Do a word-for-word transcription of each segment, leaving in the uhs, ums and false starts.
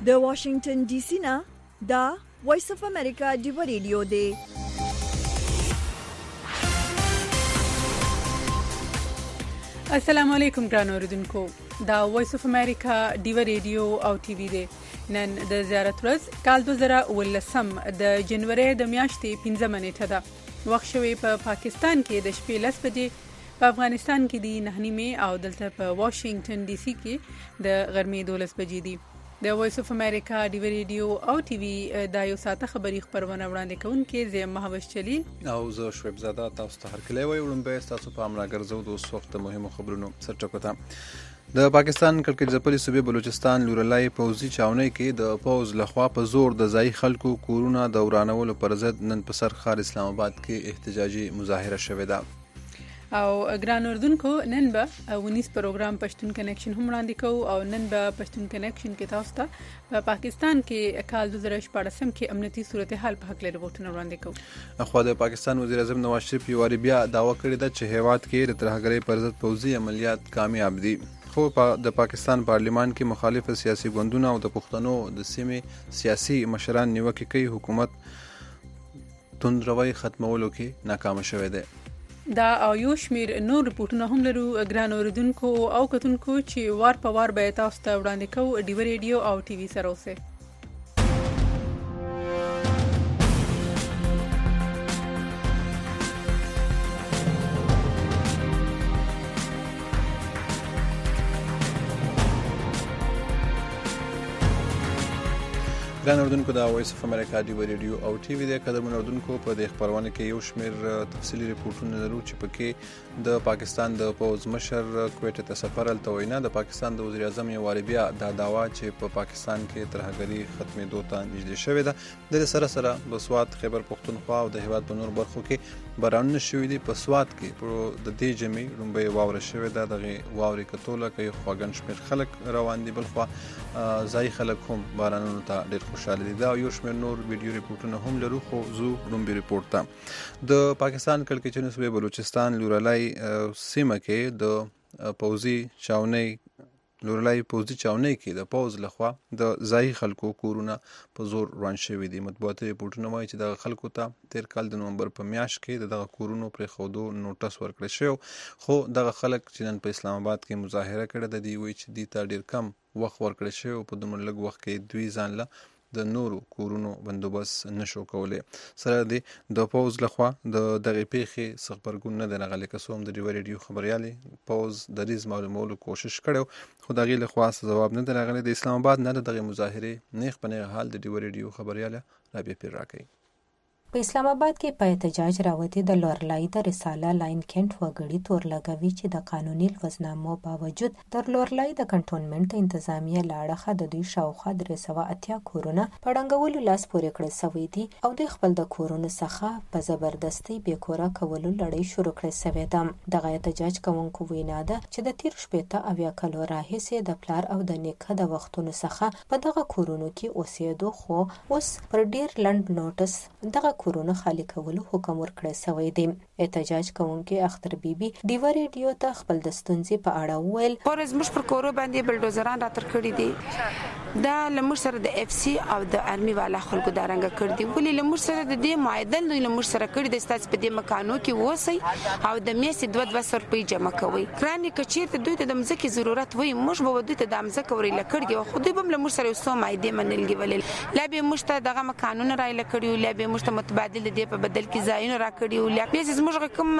د واشنگټن ډي سي نه دا وایس اف امریکا دی ریډیو دی. السلام علیکم ګران اوریدونکو، دا وایس اف امریکا دی ریډیو او ټي وي دی. نن د زیارت ورځ کال دوه زره ولسم د جنوري د میاشتې پنځمه نیټه ده. وخت شوی په پا پاکستان کې د شپې لس بجې، په افغانستان کې د نه نیمې او دلته په واشنگټن ډي سي کې د غرمې دولس بجې دي. د وایس اف امریکا دی ریډیو او ټي وي دا یو ساعته خبری خبرونه وړاندې کوونکې زه مهوش چلیل او زه شعیب زاده تاسو ته هرکلی وایم. لومبه تاسو په امر راګرځو د اوس وخت مهمو خبرونو سرټکو ته. د پاکستان کلکې ځپلې صوبې بلوچستان لورلای پوځي چاونۍ کې د پوز لخوا په زور د ځای خلکو کورونه د ورانولو پر ضد نن په سر ښار اسلام آباد کې احتجاجي مظاهره شوې ده. او ګران اردوونکو، نن به ونیس پروګرام پښتون کنیکشن هم وړاندې کوو او نن به پښتون کنیکشن کې تاسو ته په پاکستان کې کال دوه زره شپاړسم کې امنیتي صورتحال په حق لري رپورټونه وړاندې کوو. خو د پاکستان وزیر اعظم نواز شریف یو واری بیا دعوا کړې ده چې هیواد کې د ترهګرۍ پر ضد پوځي عملیات کامیاب دي. خو د پاکستان پارلیمان کې مخالف سیاسي ګوندونه او د پښتنو د سیمې سیاسي مشران نیوکه کوي حکومت توندروي ختمولو کې ناکام شوی دی. دا او یو شمیر نور رپورټونه هم لرو ګران اوریدونکو او کتونکو چې وار په وار به تاسو ته وړاندې کوو. دی ریډیو او ټي وي سره اوسئ. ګران اردوونکو، دا وایس اف امریکا دی ریډیو او ټي وي د قدرمن اردوونکو په دې خبرونه کې یو شمیر تفصیلی رپورټونه لرو چې پکې د پاکستان د پوز مشر کویټه ته سفر الته وینا د پاکستان د وزیر اعظم یو واری بیا دا داوا چې په پاکستان کې ترهګري ختمېدو ته نږدې شوې ده. د سره سره د سوات خیبر پختونخوا او د هیواد په نور برخو کې بارانونه شوي دي. په سوات کې په د دې جمعې لومبۍ واوره شوې ده. دغه واورې کتوله کوي خواږن شمیر خلک روان دي، بل خوا ځای خلک هم بارانونو ته ډېر خوشاله دي. دا یو شمیر نور ویډیو ریپورټونه هم لرو، خو زو لومبي ریپورټ ته د پاکستان کلکچن صوبې بلوچستان لورلای سیمه کې د پوځي چاونۍ لورلای پوځي چاونۍ کې د پوز لخوا د ځای خلکو کورونه په زور روان شوي دي. مطبوعاتي ریپورټونه وایي چې دغه خلکو ته تیر کال د نومبر په میاشت کې د دغه کورونو پرېښودو نوټس ورکړی شوی، خو دغه خلک چې نن په اسلام آباد کې مظاهره کړې ده، دوی وایي چې دوی ته ډېر کم وخت ورکړی شوی او په دومره لږ وخت کې دوی ځان له د نورو کورونو بندوبست نشو کولی. سره دی د پوز لخوا د دغه پیښې څخه خبرګون نه دی راغلی. که څه هم د ډیو ریډیو خبریالې پوز دریځ معلومولو کوشش کړی، خو د هغې له خوا څه ځواب نه دی راغلی. د اسلام آباد نه د دغې مظاهرې نیغ په نیغه حال د ډیو ریډیو خبریاله رابعه پیر راکوي. په اسلام آباد کې په احتجاج راوتی د لورلای د رساله لاین کینټ وګړي تور لګوي چې د قانوني لوزنامو باوجود د لورلای د کنټونمنت انتظامیه لاړه د دوی شاوخوا درې سوه اتیا کورونه په ړنګولو لاس پورې کړی سوی دي او دوی خپل د کورونو څخه په زبردستي بې کوره کولو لړۍ شروع کړې سوې ده. دغه احتجاج کوونکو وینا ده چې د تیر شپېته اویا کلو راهیسې د پلار او د نیکه د وختونو څخه په دغه کورونو کې اوسېدو، خو اوس پر ډیر لنډ نوټس دغه کورونه خالی کولو حکم ورکړی سوی دی. احتجاج کوونکي اختر بیبي ډیو ریډیو ته خپل د ستونزې په اړه وویل. پر زموږ پر کورو باندې بلډوزران راتر کړي دي، دا لمر سره د اف سی او د ارمي والا خلکو دا رنګ کړ دي، ولې لمر سره د دې معدل دوی لمر سره کړي د ستاسو په دې مکانو کې وسی او د میسي دوه دوه سر په جمع کوي. کرانې کچیر ته دوی ته د مزکه ضرورت وي، موږ به دوی ته د مزکه ورې لکړي، خو دوی به لمر سره وسو مایده منلګي ولې لا به مشته دغه مکانونه راي لکړي، لا به مشته متبادل دي په بدل کې ځایونه راکړي، لا به زموږ کوم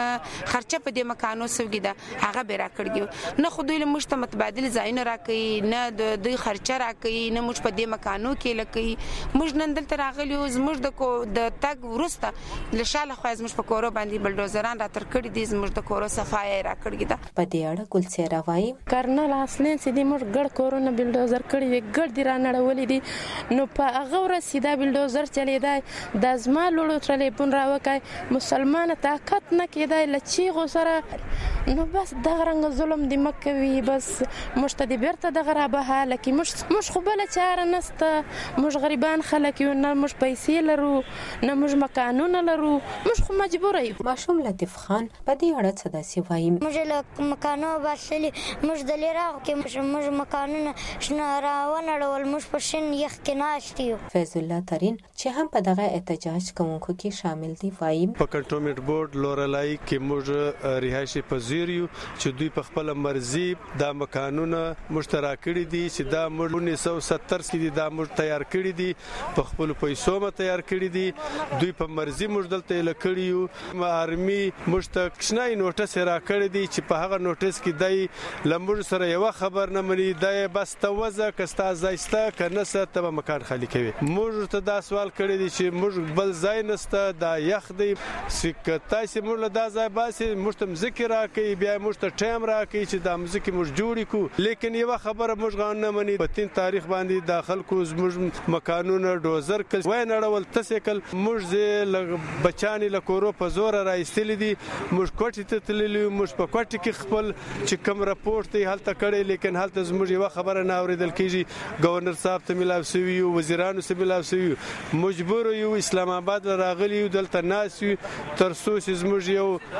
خرچه په دې مکانو سوګي دا هغه به راکړي، نه خو دوی لمشته متبادل ځایونه راکړي، نه د دوی خرچه راکړي، نه موږ په دې مکانو کې لکې موږ نن دلته راغلی او زموږ د کو د تګ ورسته لشاله خو زموږ په کورو باندې بلډوزران راتر کړي دي، زموږ د کورو صفای راکړي ده. په دې اړه ګلڅیره وایي کرنل اصلین سې دې موږ ګډ کورونه بلډوزر کړي وي، ګډ دي را نړولې دي، نو په هغه ورځ سیده بلډوزر چلیدای د زما لوړو ټلیفون راوکای مسلمان طاقت نه کېدای لچی غو سره، نو بس دغه رنګ ظلم دې مکوي، بس مشته دې بیرته دغه را به لکه مش موږ خو بله چاره نشته، موږ غریبان خلک یو، نه موږ پیسې لرو نه موږ مکانونه لرو، موږ خو مجبوره یو. ماشوم لطیف خان په دې اړه څه داسې وایي. موږ له مکانو باسلي، موږ د لیراغ کې موږ مکانونه شنه راونړول، موږ په شین یخ کې ناست یو. فیض الله ترین چې هم په دغه احتجاج کوونکو کې شامل دی وایي په کنټونمنت بورډ لورلای کې موږ رهایشي پذیر یو چې دوی په خپل مرزي دا مکانونه مشترک کړي دي چې دا موږ انیس سو ستر کې دي، دا موږ تیار کړي دي، په خپل پیسو ما تیار کړي دي، دوی په مرزي موږ دلته لکړي یو. آرمي موږ ته کښنای نوټس را کړی دی چې په هغه نوټس کې دای لمر سره یو خبر نه مني، دای بس توزه کستا زایسته کنه ست به مکان خالی کوي. موږ ته دا سوال کړی دی چې موږ بل ځای نسته، دا یخ دی، سکتا چې موږ له دا ځای باسي موږ ته ذکر راکړي، بیا موږ ته ټایم راکړي چې دا مزکی موږ جوړی کو. لیکن یو خبره موږ غان نه مني، په تین تاریخ باندې داخل کو موږ مکانونه ډوزر کړ وای نړول تسکل، موږ زه بچانی له کورو په زور راایستل دي، موږ کوټی ته تللی، موږ په کوټی کې خپل چې کوم راپورټ دی هلته کړی، لیکن هلته زموږ یو خبره نه اوریدل کیږي. گورنر صاحب ته ملاو شوی، وزیرانو سره ملاو شوی، مجبور یو اسلام آباد راغلی یو، دلته ناس یو تر څو چې زموږ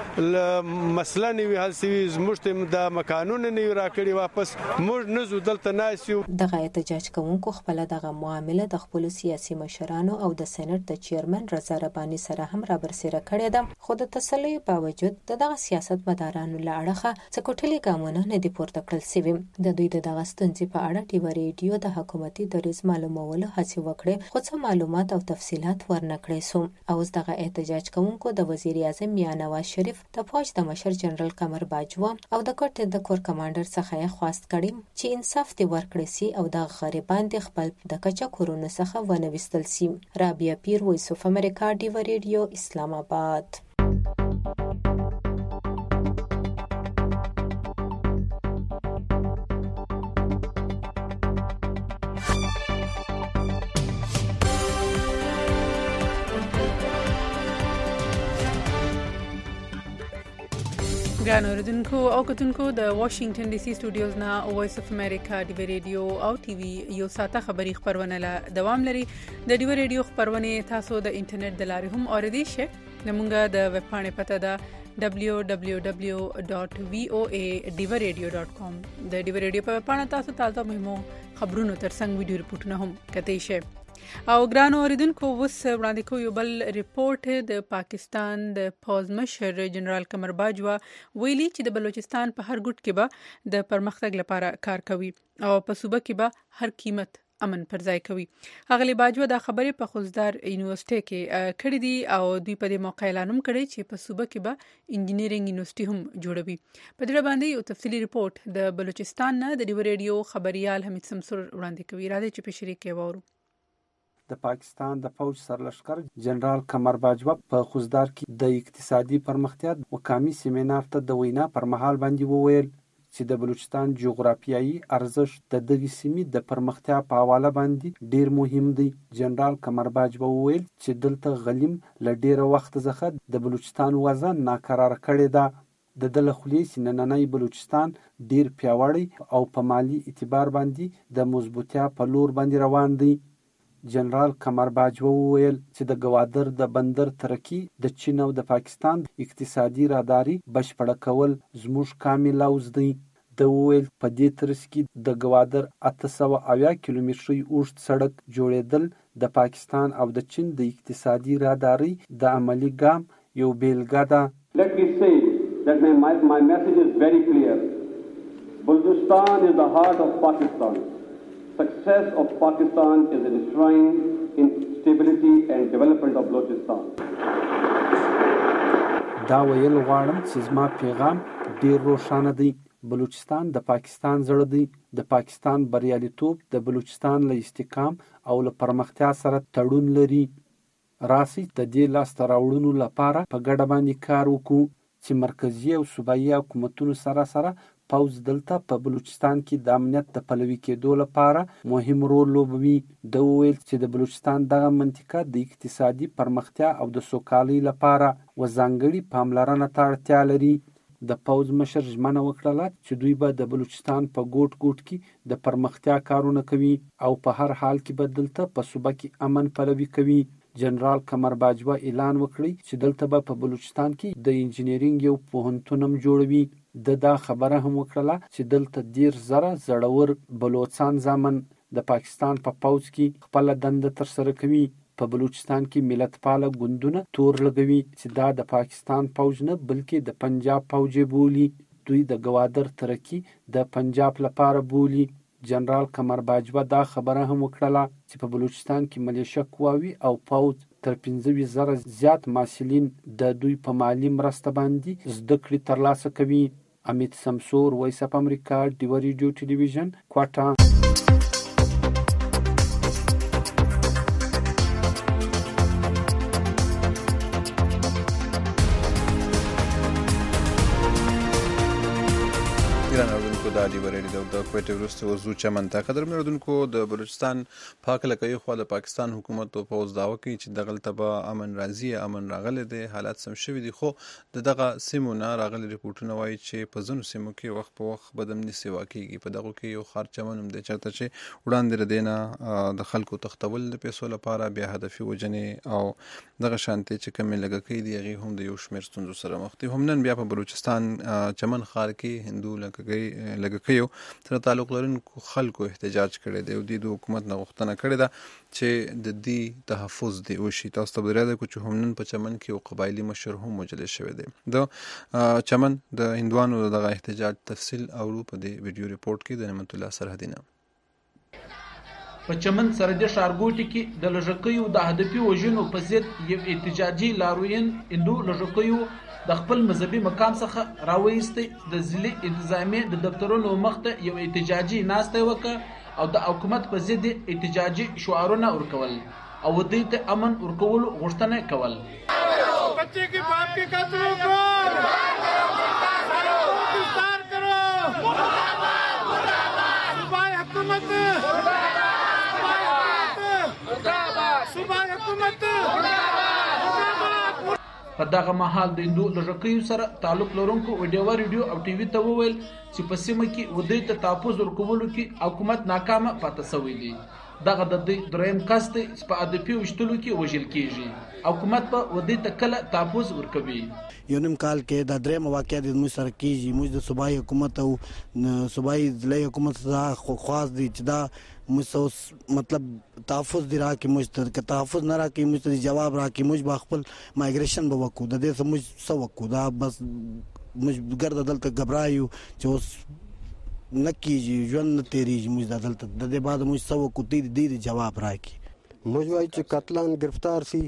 یو مسله نه حل شي، زموږ ته د مکانونه نه راکړي واپس، موږ نه زو دلته ناس یو. دغه احتجاج کوونکو خپل دغه معامله د خپل سیاسي مشرانو او د سېنات د چیرمن رضا رباني سره هم را برسېره کړې ده، خو د تسلي باوجود دغه سیاست مدارانو له اړخه څه کوټلي ګامونه نه دي پورته کړل شوي. د دوی د دغه ستونزې په اړه ټي وي ریډیو د حکومتي دریځ معلومولو هڅې وکړې، خو څه معلومات او تفصيلات ورنه کړې سو. اوس دغه احتجاج کوونکو د وزیر اعظم یا نواز شریف، د فوج د مشر جنرال قمر باجوا او د کوټ د کور کمانډر څخه یې خواست کړی چې انصاف دې ورکړي سي او د غریبان د خپل د کچا کورونو څخه ونه وستل سي. رابعه پیر، وایس اف امریکا، ټي وي ریډیو، اسلام آباد. ګران اوریدونکو او کتونکو، د واشنگټن ډي سي سټوډیوز نه وایس اف امریکا ډي وي ریډیو او ټي وي یو ساته خبري خبرونه له دوام لري. د ډي وي ریډیو خبرونه تاسو د انټرنیټ د لارې هم اوریدئ شئ. زموږ د ویب پاڼې پته ده دبلیو دبلیو دبلیو ډاٹ وی او اے ډي وي ریډیو ډاٹ کام. د ډي وي ریډیو په پاڼه تاسو تازه مهمو خبرونو ترڅنګ ویډیو رپورټونه هم کتئ شئ. او ګران اوریدونکو، اوس وړاندې کوو یو بل ریپورټ. د پاکستان د پوز مشر جنرال قمر باجوا ویلي چې د بلوچستان په هر ګوټ کې به د پرمختګ لپاره کار کوي او په صوبه کې به هر قیمت امن پر ځای کوي. اغلی باجوا دا خبرې په خوزدار یونیورسيټي کې کړې دي او دوی په دې موقع اعلان هم کړی چې په صوبه کې به انجینرینګ یونیورسيټي هم جوړوي. په دې باندې یو تفصیلی ریپورت د بلوچستان نه د ډي وي ریډیو خبريال حمید سمسور وړاندې کوي. راځي چې په شریک وورو. د پاکستان د فوج سرلشکر جنرال قمر باجوا په خوزدار کې د اقتصادي پرمختیا وکامي سیمینار ته د وینا پر مهال باندې وویل چې د بلوچستان جغرافیایي ارزښت د دغه سیمې د پرمختیا په حواله باندې ډیر مهم دی. جنرال قمر باجوا وویل چې دلته غلیم ل ډیره وخت څخه د بلوچستان وضع ناکرار کړې ده. د دله خلیص نننۍ بلوچستان ډیر پیاوړی او په مالی اعتبار باندې د مضبوطیا په لور باندې روان دی. جنرال قمر باجوا وویل چې د گوادر د بندر ترقی د چین او د پاکستان اقتصادي راداري بشپړه کول زموږ کامل لوز دی. د وویل په دې ترڅ کې د گوادر اته سوه اویا کیلومتري اوږد سړک جوړېدل د پاکستان او د چین د اقتصادي راداري د عملی ګام یو بیلګه ده. Let me say that my, my message is very clear. Balochistan is the heart of Pakistan. Success of Pakistan is enshrined in stability and development of Balochistan. دا ویل غواړم چې زما پیغام ډیر روښانه دی. بلوچستان د پاکستان زړه دی. د پاکستان بریالیتوب د بلوچستان له استحکام او له پرمختیا سره تړون لري. راسي د دې لاسته راوړنو لپاره په ګډه باندې کار وکړو چې مرکزی او صوبایي حکومتونو سره سره پوز دلته په بلوچستان کې د امنیت د پلوي کېدو لپاره مهم رول لوبوي. د ویل چې د بلوچستان دغه منطقه د اقتصادي پرمختیا او د سوکالۍ لپاره وځانګړي پاملرنه ته اړتیا لري. د پوځ مشر ژمنه وکړه چې دوی به د بلوچستان په ګوټ ګوټ کې د پرمختیا کارونه کوي او په هر حال کې به دلته په صوبه کې امن پلوي کوي. جنرال قمر باجوه اعلان وکړی چې دلته به په بلوچستان کې د انجینرینګ یو پوهنتون هم جوړوي. د دا خبره هم وکړه چې دلته ډیر زره زړور بلوچستان زامن د پاکستان په پوځ کې خپل دنده تر سره کوي. په بلوچستان کې ملت پاله ګوندونه تور لګوي چې دا د پاکستان پوځ نه بلکې د پنجاب پوځ بولي. دوی د ګوادر ترقی د پنجاب لپاره بولي. جنرال قمر باجوه دا خبره هم وکړه چې په بلوچستان کې ملیشه قواوي او پوځ تر پنځه زره زیات محصلین د دوی په مالی مرسته باندې زده کړې ترلاسه کوي. امیت سمسور، وایس اف امریکا، ډیو ریډیو ټلویزیون، کوټه. د ډیو ریډیو د کوټې وروسته وزو چمن ته قدرمن اردوونکو د بلوچستان پاک لکه خو د پاکستان حکومت او پوز داوا کوي چې دغلته به امن راځي، امن راغلی دی، حالات سم شوي دي. خو د دغه سیمو نه راغلي ریپورټونه وایي چې په ځینو سیمو کې وخت په وخت بدامني سیوا کیږي. په دغه کې یو ښار چمن هم دی چېرته چې وړاندې له دې نه د خلکو تښتول د پیسو لپاره، بیا هدفي وژنې او دغه شانتې چې کومې لګښې دي هغې هم د یو شمېر ستونزو سره مخ دي. هم نن بیا په بلوچستان چمن ښار کې هندو لګښې لګښیو سره تعلق لرونکو خلکو احتجاج کړی دی او دوی د حکومت نه غوښتنه کړې ده چې د دې تحفظ دی وشي. تاسو ته به در یاده کړو چې هم نن په چمن کې یو قبایلي مشر هم وژلی شوی دی. د چمن د هندوانو دغه احتجاج تفصیل اورو په دې ویډیو ریپورټ کې د نعمت الله سرحدي نه. په چمن سرحدي ښارګوټي کې د لږکیو د هدفي وژنو په ضد یو احتجاجي لاروین هندو لږکیو د خپل مذهبي مقام څخه راوایستی د ضلعي انتظامیې د دفترونو مخته یو احتجاجي ناستی وکړه او د حکومت په ضد احتجاجي شعارونه ورکول او دوی ته امن ورکولو غوښتنه کول. بچے کے باپ کے قتلوں کو گرفتار کرو، صوبائی حکومت صوبائی حکومت. په دغه مهال د هندو لږکیو سره تعلق لرونکو ویډیو ریډیو او ټي وي ته وویل چې په سیمه کې ودې ته تحفظ ورکولو کې حکومت ناکامه پاتې شوی دی. دغه د دوی دریم کس دی چې په هدفي ویشتلو کې وژل کیږي. حکومت په ودې ته کله تحفظ ورکوي. یو نیم کال کې د دریم واقعه د موږ سره کیږي. موږ د صوبایي حکومت او صوبایي ضلعي حکومت څخه خواست دی چې دا موږ مطلب تحفظ دی راکړي. موږ ته که تحفظ نه راکړي موږ ته جواب راکړي موږ به خپل مایګریشن به وکړو. د دې څه موږ څه وکړو؟ دا بس موږ ګرده دلته ګبرایو چې اوس نه کیږي، ژوند نه تېرېږي. موږ دا دلته د دې بعد موږ څه وکړو؟ دې دې جواب راکړي. موږ وایو چې قاتلان ګرفتار سي،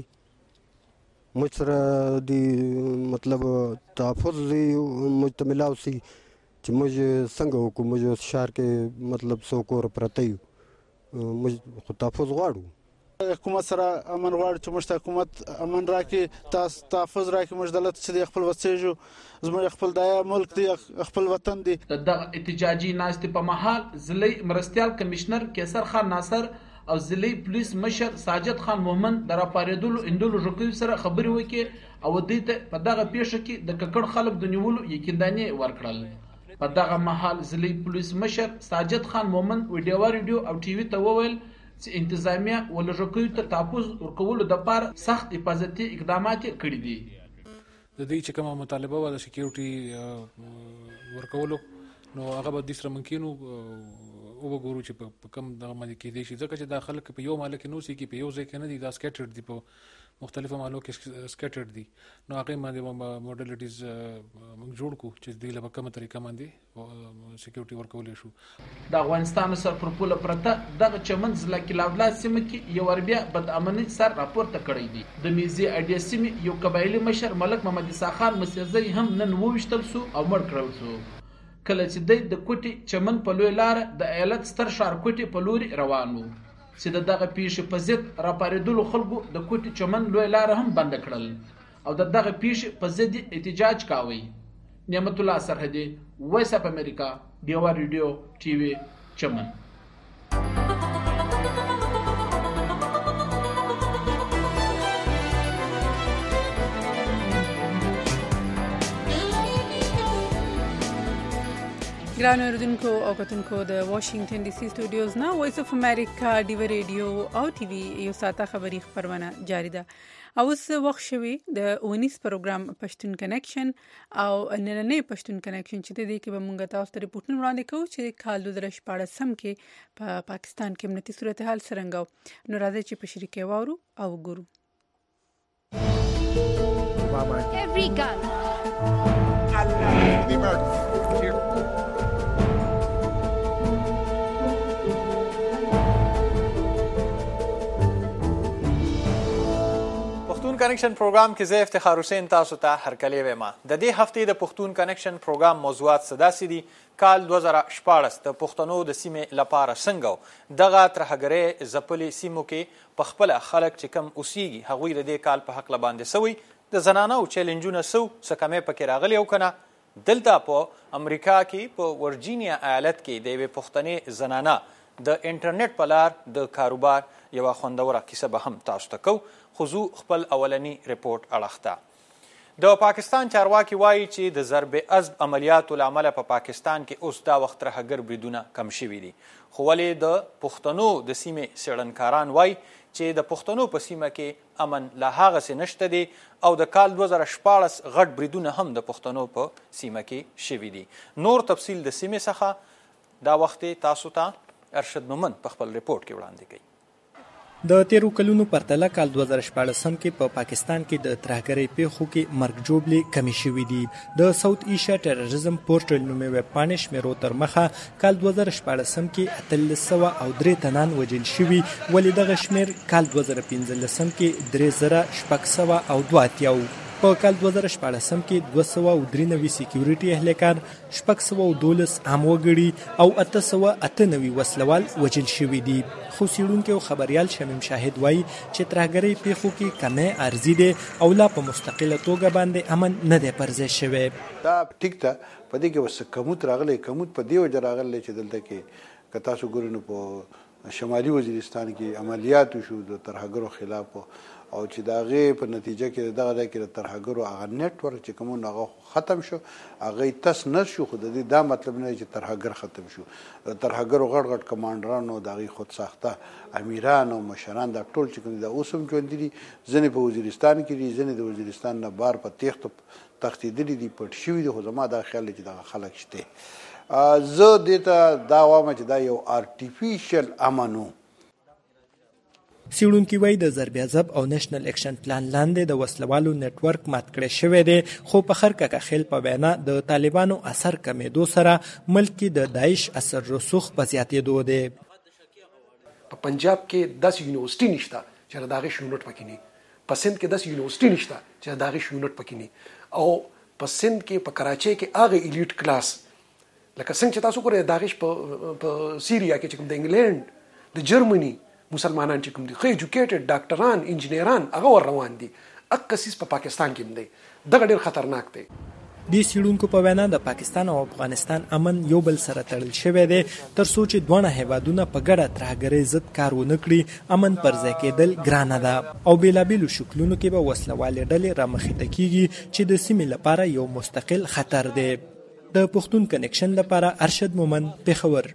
موږ سره د مطلب تحفظ موږ ته ملاو سي چې موږ څنګه وکړو. موږ ښار کې مطلب څو کور پرته یو، موږ خو تحفظ غواړو. حکومت سره امن غواړو چې موږ ته حکومت امن راکړي، تاسو تحفظ راکړي. موږ دلته چې د خپل وسیږو، زموږ خپل دا ملک دی، خپل وطن دی. د دغه احتجاجي ناستې په مهال ضلعي مرستیال کمشنر کیسر خان ناصر او ضلعي پولیس مشر ساجد خان مومن د راپارېدلو هندو لږکیو سره خبرې وکړې او دوی ته په دغه پیښه کې د ککړ خلک د نیولو یقیندانې ورکړل. په دغه مهال ضلعي پولیس مشر ساجد خان مومن ویډیو ریډیو او ټي وي ته وویل چې انتظامیه و لږکیو ته تحفظ ورکولو دپاره سخت حفاظتي اقدامات یې کړي دي. د دوی چې کومه مطالبه وه د سکیورټي ورکولو، نو هغه به دوی سره ممکن وګورو چې په کوم دغه باندې کېدی شي، ځکه چې دا خلک په یو محله کې نه اوسېږي، په یو ځای کې نه دي، دا سکیټرډ دي، په مختلفو محلو کې سکیټرډ دي. نو هغې باندې موډلیټیز موږ جوړ کړو چې دوی له په کومه طریقه باندې سکیورټي ورکولی شو. د افغانستان سره پر پوله پرته دغه چمن ضلع کې لاولا سیمه کې یو ور بیا بد امني سر راپورته کړی دی. د میزې اډیا سیمې یو قبایلي مشر ملک محمد عیسی خان مسیزی هم نن وویشتل سو او مړ کړل سو. کله چې دی د کوټي چمن په لوی لاره د ایالت ستر ښار کوټي په لوري روان و چې د دغه پیښې په ضد راپارېدلو خلکو د کوټي چمن لوی لاره هم بنده کړل او د دغه پیښې په ضد احتجاج کاوه. نعمت الله سرحدي، وایس اف امریکا، ډیو ریډیو ټي وي، چمن. ګران اوریدونکو او کتونکو د واشنگټن ډي سي سټوډیوز نه وایس اف امریکا ډیو ریډیو او ټي وي یو ساته خبری خبرونه جاری ده. او اوس وخت شوی د اونیس پروګرام پښتون کنیکشن او نننې پښتون کنیکشن چې د دې کې به مونږ تاسو ته ریپورټونه وړاندې کوو چې کال دوه زره شپاړس کې په پا پاکستان کې امنیتي صورتحال څرنګه و. نو راځي چې په شریکه واورو او ګورو. Every gun. The Americans. Here. پښتون کنیکشن پروګرام کې زه افتخار حسین تاسو ته هرکلی وایم. د دې هفتې د پښتون کنیکشن پروګرام موضوعات څه دي؟ کال دوه زره شپاړس د پښتنو د سیمې لپاره څنګه دغه ترهګرۍ ځپلې سیمو کې په خپله خلک چې کم اوسیږي هغوی د دې کال په هکله باندې سوی د زنانو چیلنجونه سو څه کمې پکې راغلي او که نه. دلته په امریکا کې په ورجینیا ایالت کې د یوې پښتنې زنانه د انټرنیټ په لار د کاروبار یوه خوندوره کیسه به هم تاسو ته کوو. خو زو خپل اولنی ریپورټ اړخته. د پاکستان چارواکي وایي چې د ضرب عضب عملیاتو له امله په پاکستان کې اوس دا وخت ترهګر بریدونه کم شوي دي. خو ولې د پښتنو د سیمې څېړنکاران وایي چې د پښتنو په سیمه کې امن لا هغسې نشته دی او د کال دوه زره شپاړس غټ بریدونه هم د پښتنو په سیمه کې شوي دي. نور تفصیل د سیمې څخه دا وخت تاسو ته ارشد مومن په خپل ریپورټ کې وړاندې کوي. د تیرو کلونو پرتله کال دوه زره شپاړسم کې په پا پاکستان کې د ترهګرۍ پیښو کې مرګ ژوبلې کمې شوي دي. د ساوت ایشیا ټیرریزم پورټل نومې ویب پاڼې شمیرو تر مخه کال دوه زره شپاړسم کې اتلس سوه او درې تنان وژل شوي، ولې دغه شمیر کال دوه زره پنځلسم کې درې زره شپږ سوه او دوه اتیا و. په کال دوه زره شپاړسم کې دوه سوه او درې نوي سیکیورټي اهلکار، شپږ سوه او دولس عام وګړي او اته سوه اته نوي وسلوال وژل شوي دي. خو څېړونکی او خبریال شمیم شاهد وایي چې ترهګرۍ پیښو کې کمی عرضي دی او لا په مستقله توګه باندې امن نه دی پر ځای شوی. دا ټیک ته په دې کې اوس کموت راغلی، کموت په دې وجه راغلی چې دلته کې که تاسو ګورئ نو په شمالي وزیرستان کې عملیات وشو د ترهګرو خلاف او چې د هغې په نتیجه کې دغه ځای کې د ترهګرو هغه نیټورک چې کوم هغه ختم شو، هغه یې تس نه شو. خو د دې دا مطلب نه چې ترهګر ختم شو. د ترهګرو غټ غټ کمانډران او د هغې خودساخته امیران او مشران دا ټول چې کوم دي دا اوس هم ژوندي دي. ځینې په وزیرستان کې دي، ځینې د وزیرستان نه بار په تیښتو تښتېدلي دي، پټ شوي دي. خو زما دا خیال دی چې دغه خلک شته. زه دې ته دا وایم چې دا یو آرټیفیشل امن و. څېړونکي وایي د ضرب عضب او نیشنل اکشن پلان لاندې د وسلوالو نیټورک مات کړی شوی دی. خو په خر کاکاخیل په وینا د طالبانو اثر کمېدو سره ملک کې د داعش اثر رسوخ په زیاتېدو دی. په پنجاب کې داسې یونیورسټي نشته چې د داعش یونټ پکې نه، په سند کې داسې یونیورسټي نشته چې د داعش یونټ پکې نه، او په سند کې په کراچۍ کې هغه ایلیټ کلاس لکه څنګه چې تاسو ګورئ داعش په سیریا کې چې کوم د انګلینډ د جرمني مسلمانان چې کوم دي خو ایجوکیټډ ډاکټران انجینران هغه ور روان دي. اکسیس په پاکستان کې هم دی، دغه ډېر خطرناک دی. د څېړونکو په وینا د پاکستان او افغانستان امن یو بل سره تړل شوی دی، تر څو چې دواړه هیوادونه په ګډه ترهګرۍ ضد کار ونه کړي امن پر ځای کېدل ګرانه ده. او بېلابېلو شکلونو کې به وسلوالې ډلې رامخته کېږي چې د سیمې لپاره یو مستقل خطر دی. د پښتون کنیکشن لپاره ارشد مومن، پېښور.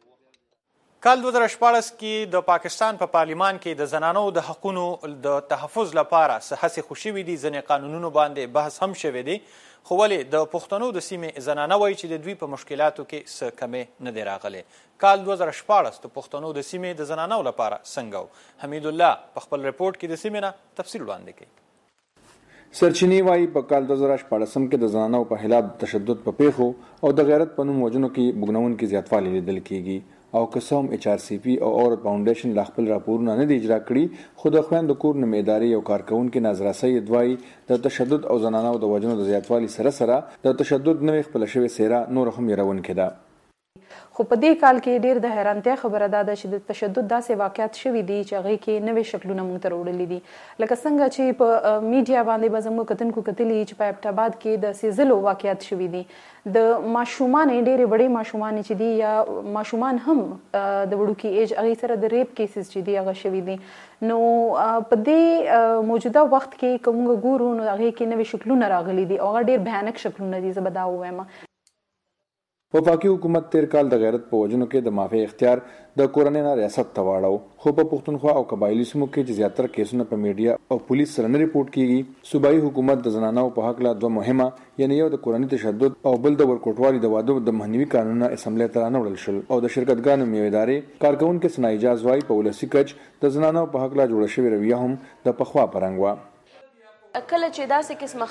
کال دوه زره شپاړس کې د پاکستان په پا پارلیمان کې د زنانو د حقونو د تحفظ لپاره څه هڅې خو شوي دي، ځینې قانونونو باندې بحث هم شوی دی. خو ولې د پښتنو د سیمې زنانه وایي چې د دوی په مشکلاتو کې څه کمې نه دی راغلی. کال دوه زره شپاړس د پښتنو د سیمې د زنانو لپاره څنګه و؟ حمید الله په خپل ریپورټ کې د سیمې نه تفصیل وړاندې کوي. سرچینې وایي په کال دوه زره شپاړسم کې د زنانو په خلاف تشدد په پیښو او د غیرت په نوم وژنو کې بوږنونکي زیاتوالی لیدل کېږي. او که څه هم ایچ آر سی پی او اورت فاونډیشن لا خپل راپورونه نه دي اجرا کړي، خو د خویندو کور نومې ادارې او کارکوونکي ناظره سید وایي د تشدد او زنانو د وژنو د زیاتوالي سره سره د تشدد نوې خپله شوې څېره نور هم یېرونکې ده. خو په دې کال کې ډېر د حیرانتیا خبره دا ده چې د تشدد داسې واقعیت شوي دي چې هغې کې نوې شکلونه موږ ته راوړلي دي. لکه څنګه چې په میډیا باندې به زموږ کتونکو کتلي چې په ابټ آباد کې د سیزلو واقعیت شوي دي. د ماشومانې ډېرې وړې ماشومانې چې دي یا ماشومان هم د وړوکي ایج هغې سره د ریپ کیسز چې دي هغه شوي دي. نو په دې موجوده وخت کې که موږ ګورو نو هغې کې نوې شکلونه راغلي دي او هغه ډېر بھیانک شکلونه دي. زه به دا ووایم وفاقي حکومت تیر کال د غیرت په وجونو کې د معافی اختیار د کورنۍ نه ریاست ته واړو، خو په پښتونخوا او قبایلی سیمو کې چې زیاتره کیسونه په میډیا او پولیس سره نه ریپورټ کیږي، صوبایي حکومت د زنانو په حق له دوه مهمه، یعنی یو د کورنۍ تشدد او بل د ورکوټوالي د واده د مخنیوي قانونونه اسمبلی ته رانوړل شول، او د شرکتګانو میوې ادارې کارکونکو سنا اجازه وايي په ولسی کچ د زنانو په حق له جوړ شوی رویه هم د پخوا پرنګ و. کله چې داسې قسمه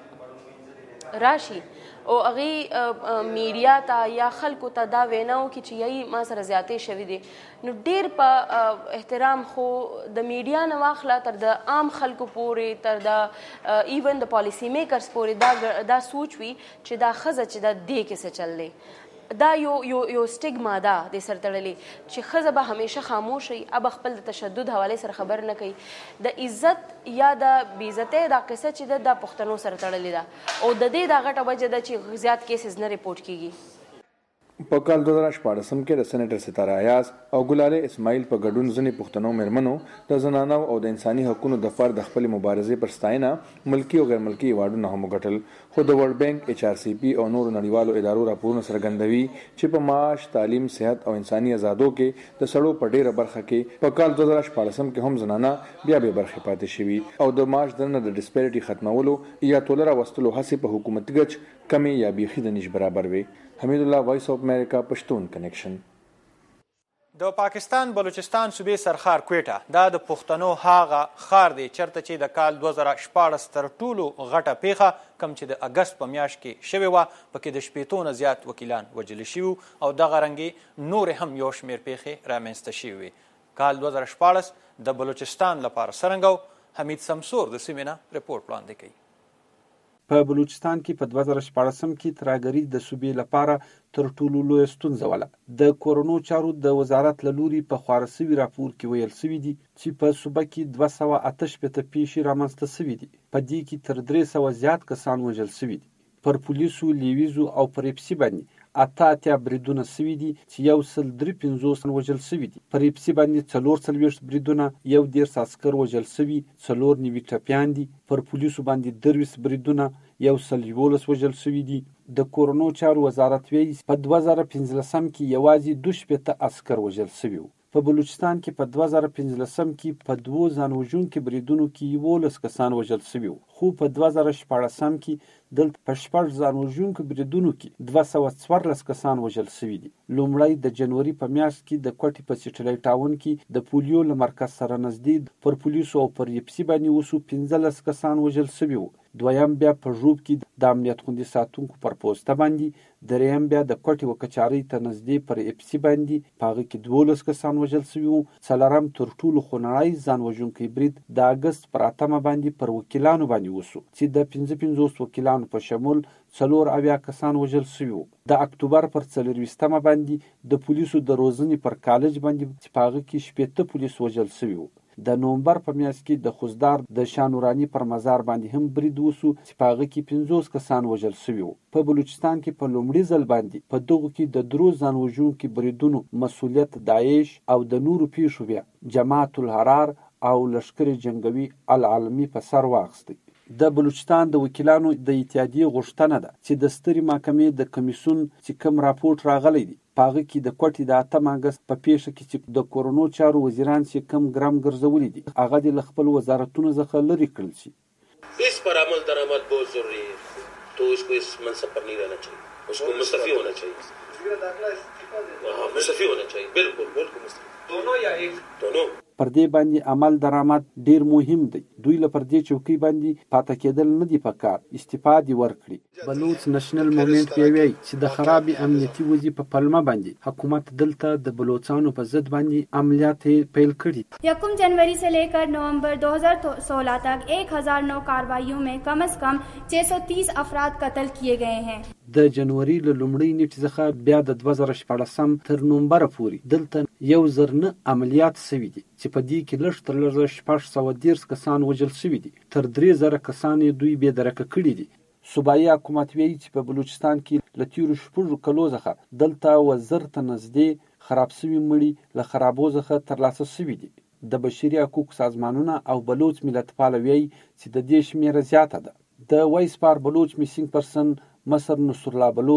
ښځې راشي او هغې میډیا ته یا خلکو ته دا ویناو کې چې یی ما سره زیاتې شوي دي، نو ډېر په احترام خو د میډیا نه واخله تر د عام خلکو پورې، تر د ایون د پالیسی میکرز پورې دا دا سوچ وي چې دا ښځه چې دا دې کې څه چل دی، دا یو یو یو سټیګما ده د سر تړلې چې ښځه به همیشه خاموش وي، اب خپل د تشدد حوالې سره خبر نه کوي. د عزت یا د بې عزتۍ دا قصه چې ده د پښتنو سره تړلې ده، او د دې دا غټه وجه ده چې زیات کیسز نه ریپورټ کیږي. په کال دوه زره شپاړسم کې د سېنیټر ستاره ایاز او ګلاله اسماعیل په ګډون ځینې پښتنو مېرمنو د زنانو او د انساني حقوقو د فرد خپل مبارزې پر ستاینه ملکی او غیر ملکی ایوارډونه هم وګټل، خو د ورلد بانک، ایچ آر سی پی او نورو نړیوالو ادارو راپورونه څرګندوي چې په معاش، تعلیم، صحت او انساني آزادو کې د سړو په ډیره برخه کې په کال دوه زره شپاړسم کې هم زنانه بیا به برخه پاتې شوي، او د معاش درنه د ډسپیریټي ختمولو یا تولره وستلو هڅې په حکومتي ګچ کمی یا بیخي د نش برابر وي. حمید الله، وایس اف امریکا، پښتون کنیکشن. د پاکستان بلوچستان صوبې سرخار کویټه دا د پښتنو هاغه خار دی چرته چې د کال دوه زره شپاړس تر ټولو غټه پیښه کم چې د اګست په میاشت کې شوې وه، پکې د شپېتو نه زیات وکیلان وژل شوي او دغه رنګې نورې هم یو شمېر پیښې رامنځته شوي وي. کال دوه زره شپاړس د بلوچستان لپاره څرنګه؟ حمید سمسور د سیمې نه رپورټ وړاندې کوي. په بلوچستان کې په دوه زره شپاړسم کې ترهګري د صوبې لپاره تر ټولو لویه ستونزه وله. د کورونو چارو د وزارت له لوري په خپاره سوي راپور کې ویل سوي دي چې په صوبه کې دوه سوه اته شپېته پیښې رامنځته سوي دي، په دې کې تر درې سوه زیات کسان وژل سوي دي. پر پولیسو، لیویزو او پر اپسي باندې اته اتیا بریدونه سوي دي چې یو سل درې پنځوس وژل سوي دي. پر اپسي باندې څلور څلوېښت بریدونه، یو دېرش عسکر وژل سوي، څلور نوي ټپیان دي. پر پولیسو باندې درویشت بریدونه، یو سل یولس وژل سوي دي. د کورونو چارو وزارت وایي په دوه زره پنځلسم کې یوازې دوه شپېته عسکر وژل سوي وو. په بلوچستان کې په دوه زره پنځلسم کې په دوو ځان وژونکو بریدونو کې یولس کسان وژل سوي وو، خو په دوه زره شپاړسم کې دلته په شپږ ځان وژونکو بریدونو کې دوه سوه څوارلس کسان وژل سوي دي. لومړی د جنوري په میاشت کې د کوټې په سیټلای ټاون کې د پولیو له مرکز سره نږدې پر پولیسو او پر اپسي باندې وسو پنځلس کسان وژل سوي وو. دویم بیا په ژوب کې د امنیت خوندي ساتونکو پر پوسته باندې، دریم بیا د کوټې و کچارۍ ته نږدې پر اپسي باندې، په هغه کې دولس کسان وژل سوي وو. څلورم تر ټولو خونړی ځان وژونکی برید د اګست پر اتمه باندې پر وکیلانو باندې وسو چې د پنځه پنځوس وکیلانو په شمول څلور اویا کسان وژل سوي وو. د اکتوبر پر څلرویشتمه باندې د پولیسو د روزنې پر کالج باندې چې په هغه کې شپېته پولیس وژل سوي وو. د نومبر په میاشت کې د خوزدار د شانوراني پر مزار باندې هم برید وسو چې په هغه کې پنځوس کسان وژل سوي وو. په بلوچستان کې په لومړي ځل باندې په دغو کې د درو ځان وژونکو بریدونو مسؤلیت داعش او د نورو پیښو بیا جماعت الحرار او لشکر جنگوي العالمي په سر واخیستی. د بلوچستان د وکیلانو د اتحادیې غوښتنه ده چې د سترې محکمې د کمیسیون چې کوم راپورټ راغلی دی په هغه کې د کوټې د اتم اګست په پیښه کې چې د کورونو چارو وزیران چې کم ګرام ګرځولي دي هغه د خپل وزارتونو څخه لرې کړل شي. اس پر عمل درآمد بہت ضروری ہے تو اس کو اس منصب پر نہیں رہنا چاہیے، اس کو مستعفی ہونا چاہیے. ہاں مستعفی ہونا چاہیے، بالکل بالکل مستعفی، دونوں یا ایک دونوں. پر دې باندې عمل درآمد ډیر مهم دی. دوی له پر دې چوکۍ باندې پاتې کېدل نه دي پکار، استعفا دي ورکړي. بلوچ نېشنل موومنټ پیوي چې د خراب امنیتي وضعیت په پلمه باندې حکومت دلته د بلوچستانو په ضد باندې عملیات پیل کړي. یکم جنوری سے لے کر نومبر دو ہزار سولہ تک ایک ہزار نو کارروائیوں میں کم از کم چھ سو تیس افراد قتل کیے گئے ہیں. د جنوري له لومړۍ نیټې څخه بیا د دوه زره شپاړسم تر نومبر پورې دلته یو زر نه عملیات سوي دي چې په دې کې لږ تر لږه شپږ سوه دېرش کسان وژل سوي دي، تر درې زره کسان یې دوی بې درکه کړي دي. صوبایي حکومت وایي چې په بلوچستان کې له تېرو شپږو کلو څخه دلته اووه زر ته نږدې خراب سوي مړي له خرابو څخه ترلاسه سوي دي. د بشري حقوقو سازمانونه او بلوچ ملتپاله وایي چې د دې شمېره زیاته ده. د وایس پار بلوچ میسینګ پرسن مصر نصرالله بلوچ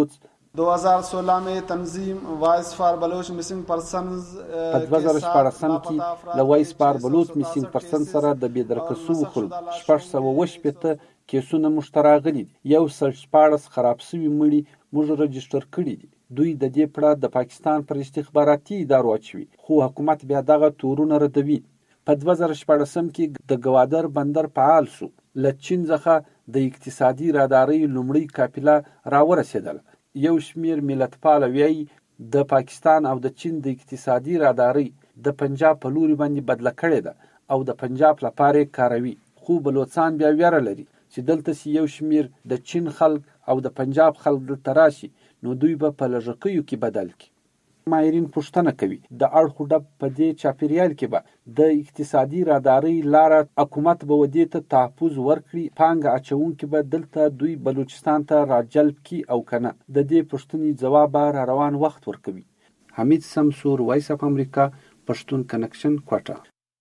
دو هزار सोलह में तंजीम voice for Baloch missing persons په دوه زره شپاړسم کې له وایس فار بلوچ میسینګ پرسن سره د بېدرکه سوو خلکو شپږ سوه اووه شپېته کیسونه موږ ته راغلي دي. یو سل شپاړس خراب سوي مړي موږ رجسټر کړي دي. دوی د دې پړه د پاکستان پر استخباراتي ادارو اچوي، خو حکومت بیا دغه تورونه ردوي. په دوه زره شپاړسم کې د ګوادر بندر فعال سو. له چین څخه د اقتصادي رادارۍ لومړۍ قافله راورسېدله. یو شمیر ملتپاله وایي د پاکستان او د چین د اقتصادي رادارۍ د پنجاب په لوري باندې بدله کړې ده او د پنجاب لپاره کاروي. خو بلوچستان بیا ویره لري چې دلته سي یو شمیر د چین خلک او د پنجاب خلک دلته راشي نو دوی به په لږکیو کې بدل کړي. ماهرین پوښتنه کوي د اړخو ډب په دې چاپیریال کې به د اقتصادي رادارۍ لاره حکومت به ودې ته تحفظ ورکړي، پانګه اچونکي به دلته دوی بلوچستان ته راجلب کړي او کنه. د دې پوښتنې ځواب به روان وخت ورکوي. حمید سمسور، وایس اف امریکا، پښتون کنکشن، کوټه.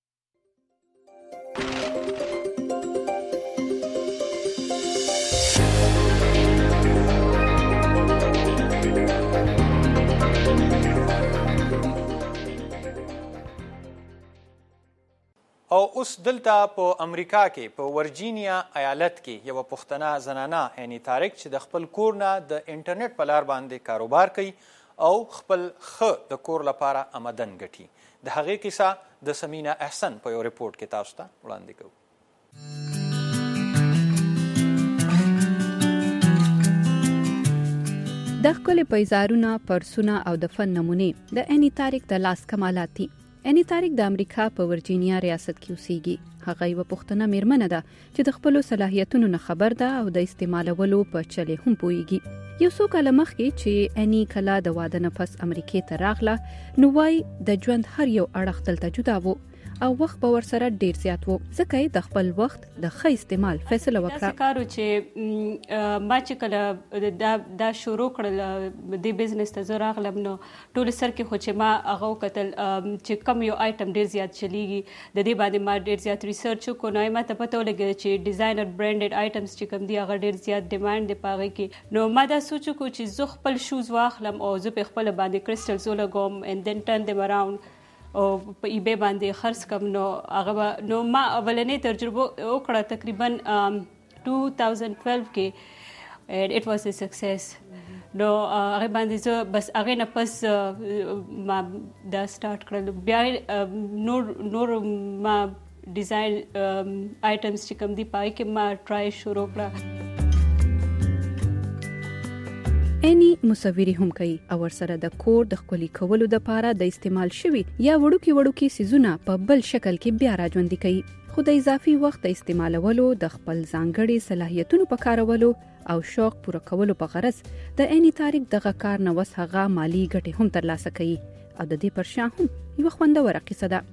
او اوس دلته په امریکا کې په ورجینیا ایالت کې یوه پښتنه زنانه هیني طارق چې د خپل کور نه د انټرنیټ په لار باندې کاروبار کوي او خپل ښه د کور لپاره آمدن ګټي. د هغې کیسه د سمینا احسن په یو ریپورټ کې تاسو ته وړاندې کوو. د ښکلې پیزارونه، پرسونه او د فن نمونې د ایني طارق د لاس کمالات دي. ایني طارق د امریکا په ورجینیا ریاست کې اوسېږي. هغه یوه پښتنه میرمنه ده چې د خپلو صلاحیتونو نه خبر ده او د استعمالولو په چلې هم پوهیږي. یو څو کاله مخکې چې ایني کله د واده نه پس امریکې ته راغله نو وایي د ژوند هر یو اړخ دلته جدا و او وخت به ورسره ډیر زیات و، ځکه یې د خپل وخت د ښه استعمال فیصله وکړه. داسې کار و چې ما چې کله دا دا شروع کړل دې بزنس ته زه راغلم نو ټول سر کې خو چې ما هغه وکتل چې کم یو آیټم ډیر زیات چلیږي، د دې باندې ما ډیر زیات ریسرچ وکړو. نو ما ته پته ولګېده چې ډیزاینر برانډډ آیټمز چې کوم دي هغه ډیر زیات ډیمانډ دی په هغې کې. نو ما دا سوچ وکړو چې زه خپل شوز واخلم او زه په خپله باندې کرسټلز ولګوم and then turn them around او په ای بی باندې خرڅ کم. نو هغه نو ما اولنې تجربه وکړه تقریبا two thousand twelve کې and it was a success. نو هغه باندې زه بس هغې نه پس ما دا سٹارټ کړل. بیا نور نور ما ډیزاین آیټمز چې کوم دي په هغې کې ما ټرای شروع کړه. ایني مصوري هم کوي او ورسره د کور د ښکلي کولو دپاره د استعمال شوي یا وړوکي وړوکي څیزونه په بل شکل کې بیا راژوندي کوي. خو د اضافي وخت د استعمالولو، د خپل ځانګړي صلاحیتونو په کارولو او شوق پوره کولو په غرض د ایني طارق دغه کار نه وس هغه مالي ګټې هم ترلاسه کوي او د دې پر شا هم یوه خوندوره قصه ده.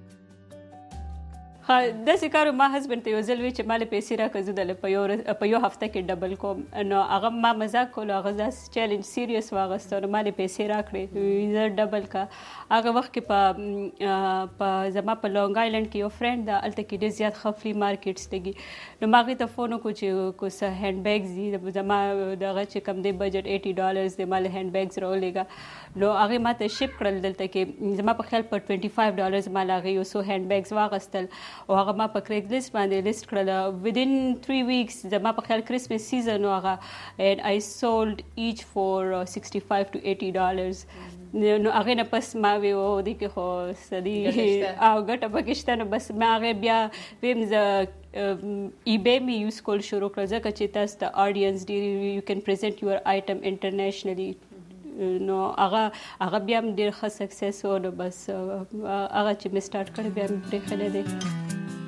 داسې کار ما هسبند ته یو ځل وی چې ما له پیسې راکړه زه دله په یو په یو هفته کې ډبل کوم. نو هغه ما مزاق کولو، هغه داسې چیلنج سیریس واخیسته. نو ما له پیسې راکړې زه ډبل کا. هغه وخت کې په په زما په لونګ آیلنډ کې یو فرینډ ده، هلته کې ډېر زیات ښه فلي مارکیټس دي. نو ما هغې ته فون وکړو چې که څه هینډ بیګز دي، زما دغه چې کوم دی بجټ ایټي ډالرز دی، ما له هینډ بیګز راولېږه. نو هغې ما ته شپ کړل. دلته کې زما په خیال په ټوینټي فایو ډالرز ما له هغې یو څو هینډ بیګز واخیستل او هغه ما په کریګ لیست باندې لیست کړله. ودین تھری ویکس زما په خیال کرسمس سیزن و هغه and I sold each for sixty-five to eighty dollars. نو هغې نه پس ما وی او دې کې خو سدي او ګټه پکې شته. نو بس ما هغې بیا ویم زه ای بی مې یوز کول شروع کړل ځکه چې تاسو ته آډینس ډېر یو کین پرزنټ یور آیټم انټرنیشنلی. نو هغه هغه بیا هم ډېر ښه سکسس و. نو بس هغه چې مې سټارټ کړی بیا مې پرېښلی دی.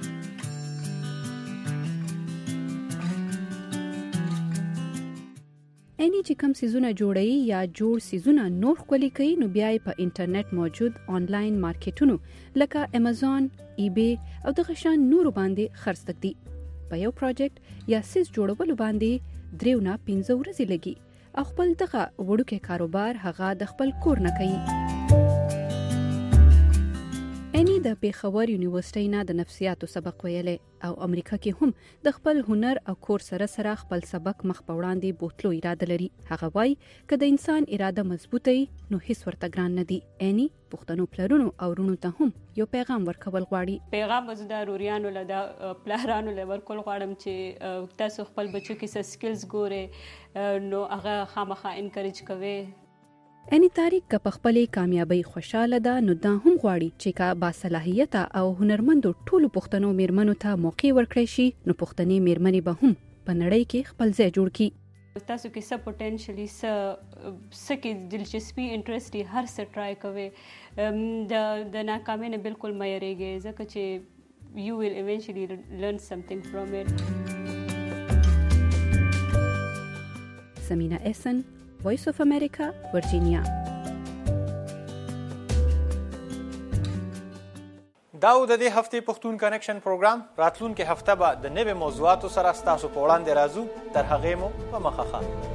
ایني چې کوم سیزونه جوړوي یا جوړ سیزونه نور ښکلي کوي نو بیا یې په انټرنیټ موجود آنلاین مارکیټونو لکه امازون، ای بی او دغه شان نورو باندې خرڅ تکدي. په یو پروجیکټ یا سیز جوړولو باندې دریو نه پنځه ورځې لګي او خپل دغه وړوکی کاروبار هغه د خپل کور نه کوي. ایني د پیښور یونیورسيټي نه د نفسیاتو سبق ویلې او امریکا کې هم د خپل هنر او کور سره سره خپل سبق مخ په وړاندې بوتلو اراده لري. هغه وایي که د انسان اراده مضبوطه وي نو هیڅ ورته ګران نه دي. اني پښتنو پلرونو او ورونو ته هم یو پیغام ورکول غواړي. پیغام زه د روريانو له د پلرانو له ورکول غواړم چې تاسو خپل بچو کې څه سکلز ګوره نو هغه خامخا انکریج کوي. اني تاریخ که په خپلې کامیابی خوشاله ده نو دا هم غواړي چې کا باصلاحیت او هنرمندو ټولو پښتنو میرمنو ته موقع ورکړي شي نو پښتنې میرمنې به هم په نړۍ کې خپل ځای جوړ کړي. تاسو کې څه پوتنشلی څه څه کې دلچسپي انټرست دی هر څه ټرای کوئ د د ناکامۍ نه بالکل مه یریږئ ځکه چې you will eventually learn something from it. سمینا احسن Voice of America, Virginia. داو د دې هفتې پښتون کنیکشن پروګرام راتلونکي هفته به د نوې موضوعاتو سره ستاسو په وړاندې راځو. تر هغې مو په مخه ښه.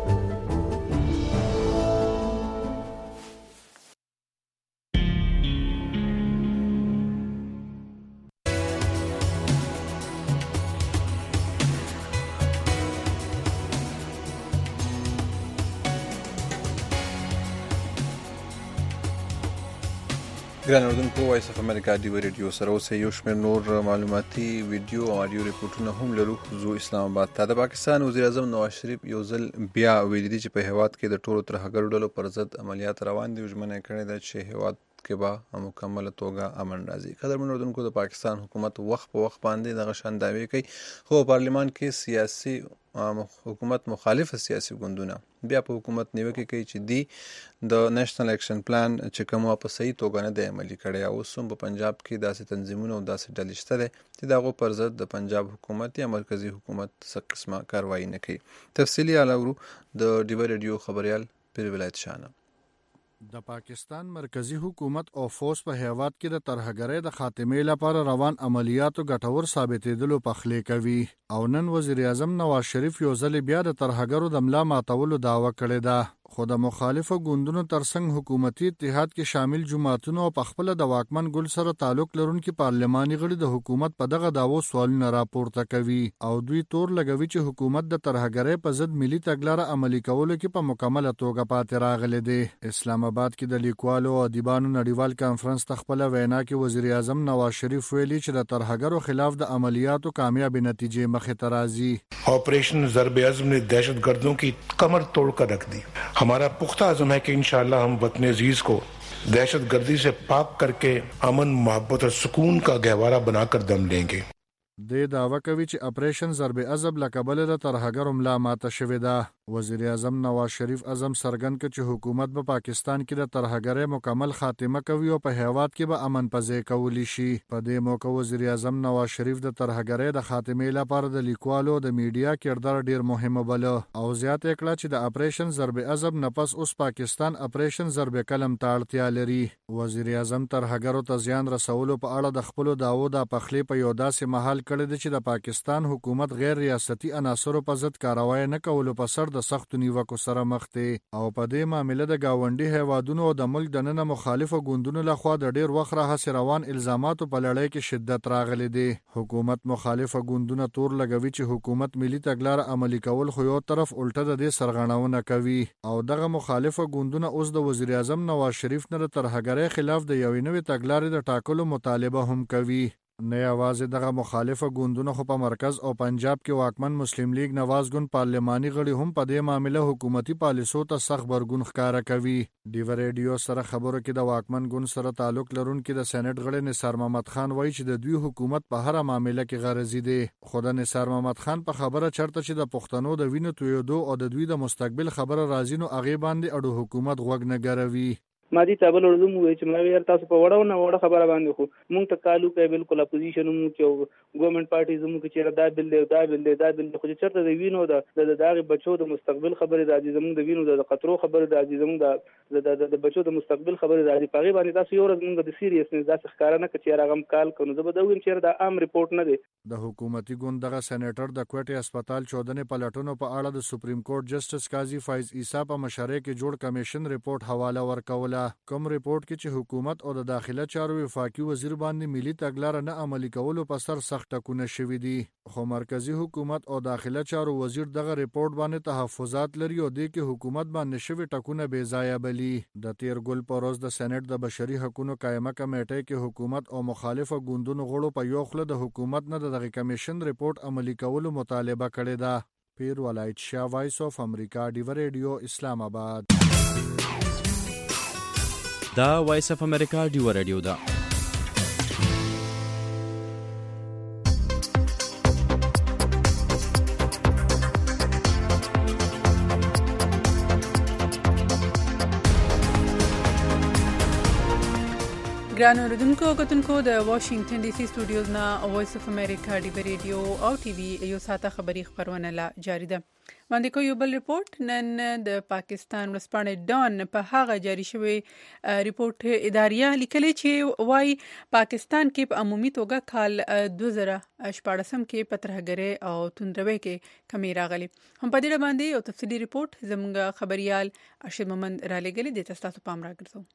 ګران اردوونکو وایس اف امریکا ډیو ریډیو سره اوسه یو شمېر نور معلوماتي ویډیو او اډیو ریپورټونه هم لرو. زو اسلام آباد ته د پاکستان وزیر اعظم نواز شریف یو ځل بیا ویلي دي چې په هیواد کې د ټولو ترهګرو ډلو پر ضد عملیات روان دي او ژمنه یې کړې ده چې هیواد کې به مکمله توګه امن راځي. قدرمن اردوونکو د پاکستان حکومت وخت په وخت باندې دغه شان دعوې کوي خو پارلیمان کې سیاسي حکومت مخالف سیاسي ګوندونه بیا په حکومت نیوکه کوي چې دی د نېشنل اکشن پلان چې کوم په صحیح توګه نه دی عملي کړی او اوس هم په پنجاب کې داسې تنظیمونه او داسې ډلې شته دي چې د هغو پر ضد د پنجاب حکومت یا مرکزي حکومت څه قسمه کاروایي نه کوي. تفصیلي اړه د ډیو ریډیو خبريال پیر ولایت شانه. د پاکستان مرکزی حکومت او فوج په هیواد کې د ترهګرۍ د خاتمې لپاره روان عملیاتو ګټور ثابتېدلو پخلی کوي او نن وزیر اعظم نواز شریف یو ځل بیا د ترهګرو د ملا ماتولو دعوه کړې ده. خو د مخالفو ګوندونو ترڅنګ حکومتي اتحاد کې شامل جماعتونو او په خپل د واکمن ګوند سره تعلق لرونکي پارلماني غړي د حکومت په دغه دعوو سوالونه راپورته کوي او دوی تور لګوي چې حکومت د ترهګرۍ په ضد ملي تګلاره عملي کولو کې په مکمله توګه پاتې راغلی دی. اسلام آباد کې د لیکوالو او ادیبانو نړیوال کانفرنس ته خپل وینا کې وزیر اعظم نواز شریف ویلي چې د ترهګرو خلاف د عملیاتو کامیابی نتیجې مخې ته راځي. Operation Zarb Azm ने दहशतगर्दों की कमर तोड़कर रख दी. हमारा पुख्ता अज़म है कि इंशाअल्लाह हम वतन अजीज को दहशतगर्दी से पाक करके अमन मोहब्बत और सुकून का गहवारा बनाकर दम लेंगे. د دعوه کوي چې اپریشن ضرب عذاب لکبل د ترهګرو ملا ماته شوې ده. وزیر اعظم نواز شریف اعظم سرګن کې چې حکومت په پاکستان کې د ترهګرۍ مکمل خاتمه کوي او په هیواد کې به امن پځې کولی شي. په دې موقع وزیر اعظم نواز شریف د ترهګرۍ د خاتمې لپاره د لیکوالو د میډیا کردار ډیر مهم بله او زیات کړه چې د اپریشن ضرب عذاب نه پس اوس پاکستان اپریشن ضرب قلم ته اړتیا لري. وزیر اعظم ترهګرو ته زیان رسولو په اړه د خپل دعوو د پخلی په یو داسې محل کړی دی چې د پاکستان حکومت غیر ریاستي عناصرو په ضد کاروای نه کولو په سر د سختو نیوکو سره مخ دی او په دې معاملې د گاونډي هیوادونو او د ملک دننه مخالفو ګوندونو لخوا د ډیر وخت راهیسې روان الزاماتو په لړۍ کې شدت راغلی دی. حکومت مخالفه ګوندونه تور لګوي چې حکومت ملي تګلاره عملي کول خو یو طرف الټه د دې سرغړونه کوي او دغه مخالفه ګوندونه اوس د وزیر اعظم نواز شریف نه د ترهګرۍ خلاف د یوې نوې تګلارې د ټاکلو مطالبه هم کوي. نه یوازې دغه مخالفه ګوندونه خو په مرکز او پنجاب کې واکمن مسلم لیگ نواز ګوند پارلماني غړي هم په دې معاملې حکومتي پالیسو ته سخت برګون ښکارا کوي. ډیو ریډیو سره خبرو کې د واکمن ګوند سره تعلق لرونکي د سېنات غړي نثار محمد خان وایي چې د دوی حکومت په هر معاملې کې غرضي دی. خو د نثار محمد خان په خبره چرته چې د پښتنو د وینو تویدو او د دوی د مستقبل خبره راځي نو هغه باندې اډو حکومت غوږ نه ګروي. مادي تابل ورزم وای چې ما ویل تاسو په وړاو نه وړه خبره باندې خو مونږ ته کالو کوي بالکل اپوزیشن مو کې ګورنمنت پارټي زمو کې چې دا بل دی دا بل دی دا بل خو چې چرته د وینو د دغه بچو د مستقبل خبره راځي زمو د وینو د قطرو خبره راځي زمو د د بچو د مستقبل خبره راځي په غیبه باندې تاسو یو ورځ مونږ د سیریسنس داسې ښکارا نه کړي چې هغه کال کنو زه به دا ویم چې دا عام ریپورت نه دی. د حکومتي ګوند دغه سېنیټر د کوټي هسپتال چودنې پلټونو په اړه د سپریم کورټ جسټس قاضي فایز عیسی په مشرۍ کې جوړ کمیشن ریپورت حواله ورکوله کوم ریپورت کې چې حکومت او د داخله چارو وفاقي وزیر باندې ملي تګلارې نه عملي کولو په سر سخت ټکونه شوي دي، خو مرکزی حکومت او داخله چارو وزیر دغه ریپورت باندې تحفظات لري او د کې حکومت باندې شوي ټکونه بې ځایه بلي. د تیر ګل په ورځ د سېنات د بشري حقوقو قائمه کمیټې کې حکومت او مخالفه ګوندونو غړو په یو خوله د حکومت نه د دغه کمیشن ریپورت عملي کولو مطالبه کړې ده. پیر ولایت شاه، وایس اف امریکا، ډیو ریډیو، اسلام آباد. دا وایس اف امریکا ډیو ریډیو ده. ګران اوریدونکو او کتونکو د واشنگټن ډي سي سټوډیوز نه وایس اف امریکا ډیو ریډیو او ټي وي یو ساته خبری خبرونه لا جاری ده. باندې کو یو بل ریپورت نن د پاکستان ورسپانې ډان په هغه جاری شوی ریپورت اداریه لیکلي چې وايي پاکستان کې په عمومي توګه کال دوه زره شپږ کې پترهګری او توندروي کې کمی راغلي. هم په دې باندې یو تفصیلی ریپورت زموږ خبريال ارشد محمد را لګلي د تاسو پام راګرځو.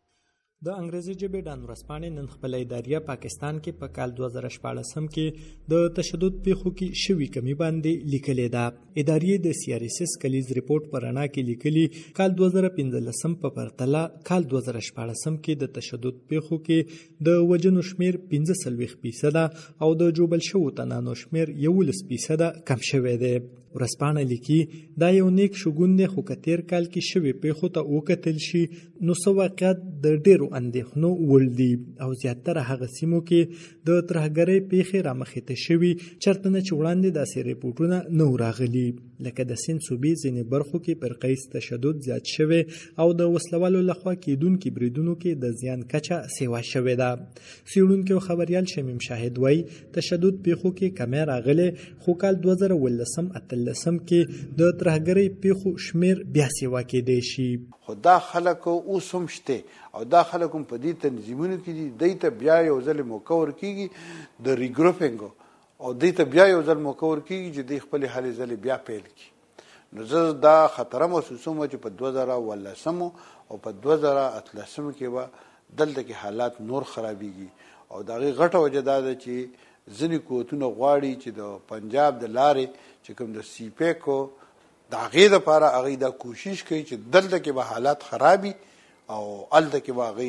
د انګریزي ژبې ډان ورسپانې نن خپل اداریه پاکستان کې په کال دوه زره شپږ کې د تشدد پیښو کې شوي کمی باندې لیکلې ده. اداریه د سی آر اس اس کلیز ریپورت پر انا کې لیکلي کال دوه زره پنځلس په پرتله کال دوه زره شپږ کې د تشدد پیښو کې د وجنو شمیر پنځه ویشت فیصد او د جوبل شو تنانو شمیر یولس فیصد کم شوی دی. ورسپانه لیکي دا یو نیک شګون دی، خو کتیر کال کې شوي پیښو ته وکتل شي نو څو واقعیت د ډیرو اندېښنو وړ دي او زیاتره هغه سیمو کې د ترهګرۍ پیښې رامخې شوي چېرته نه چې وړاندې داسې ریپورټونه نه و راغلي، لکه د سیند صوبې ځینې برخو کې فرقیز تشدد زیات شوی او د وسلوالو لخوا کېدونکي بریدونو کې د زیان کچه سیوا شوې ده. څېړونکي او خبریال شمیم شاهد وایي تشدد پیښو کې کمی راغلی، خو کال دوه زره اوولسم اتلسم کې د ترهګرۍ پیښو شمیر بیا سیوا کېدی شي. خو دا خلک اوس هم شته او دا خلک هم په دې تنظیمونو کې دي، دوی ته بیا یو ځل موقع ورکېږي د ریګروپینګ او دوی ته بیا یو ځل موقع ورکېږي چې دوی خپلې هلې ځلې بیا پیل کړي. نو زه دا خطره محسوسوم چې په دوه زره اوولسم او په دوه زره اتلسم کې به دلته کې حالات نور خرابېږي او د هغې غټه وجه دا ده چې ځینې قوتونه غواړي چې د پنجاب د لارې چې کوم د سی پیکو د هغې دپاره هغوی دا کوشش کوي چې دلته کې به حالات خرابي او هلته کې به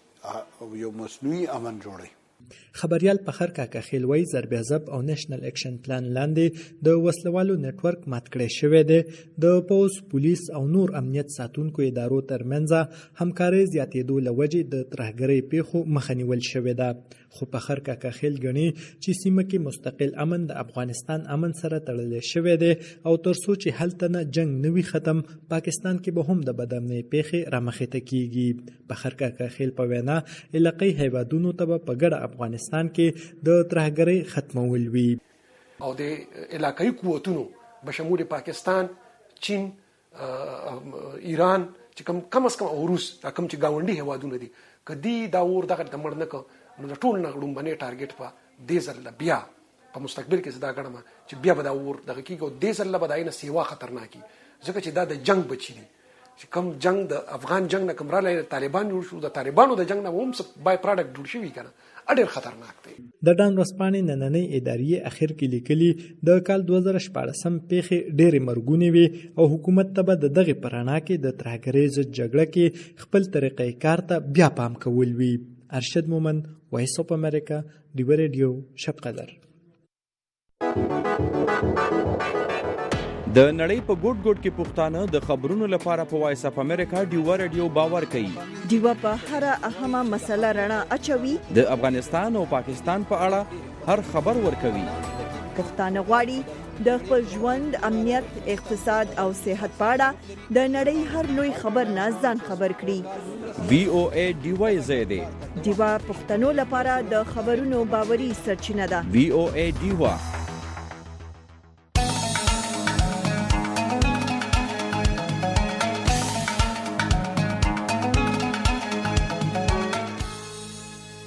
هغوی یو مصنوعي امن جوړوي. خبریال فخر کاکا خیلوی ضرب عضب او نېشنل اکشن پلان لاندې د وسلوالو نتورک مات کړی شوی دی. د پولیس پولیس او نور امنیت ساتونکو ادارو ترمنځ همکارۍ زیاتېدو له وجې د ترهګرۍ پیښو مخه نیول شوې ده، خو فخر کاکا خیل ګڼي چې سیمه کې مستقل امن د افغانستان امن سره تړلی شوی دی او تر څو چې هلته نه جنگ نه وي ختم پاکستان کې به هم د بدامنۍ پیښې رامخې ته کیږي. فخر کاکا خیل په وینا علاقی هیوادونو ته به په ګډه افغانستان کې د ترهګرۍ ختمول وي او د علاقايي قوتونو بشمول پاکستان، چین، ایران چې کم کم از کم او روس کم چې گاونډي هیوادونه دي کدی دا ور دغه د مړ نه کو نو د ټول نه غړومبنې ټارګټ په دې ځل بیا په مستقبل کې زدا غړم چې بیا به دا ور دغه کېږي دې ځل به داینه سیوا خطرناکي ځکه چې دا د جنگ بچی دي چې کم جنگ د افغان جنگ نه کمراله طالبان جوړ شو، د طالبانو د جنگ نه هم څه بای پروډکټ جوړ شوی کنه اډیر خطرناک دی. د ډان ورسپانې نننۍ اداریې اخر کې لیکلي د کال دوه زره شپاړسم پیښې ډېرې مرګونې وي او حکومت ته به د دغې په رڼا کې د ترهګرۍ ضد جګړه کې خپل طریقې کار ته بیا پام کول وي. ارشد مومند، وایس اف امریکا، ډیو ریډیو، شب قدر. د نړۍ په ګوټ ګوټ کې پښتانه د خبرونو لپاره په وایس اف امریکا ډیو ریډیو باور کوي. ډیو په هر اهمه مسله رڼا اچوي. د افغانستان او پاکستان په اړه هر خبر ورکوي. پښتانه غواړي د خپل ژوند، امنیت، اقتصاد او صحت په اړه د نړۍ هر لوی خبر نه ځان خبر کړي. وی او ای ډیو زیاده ډیو پښتنو لپاره د خبرونو باوري سرچینه ده. وی او ای ډیو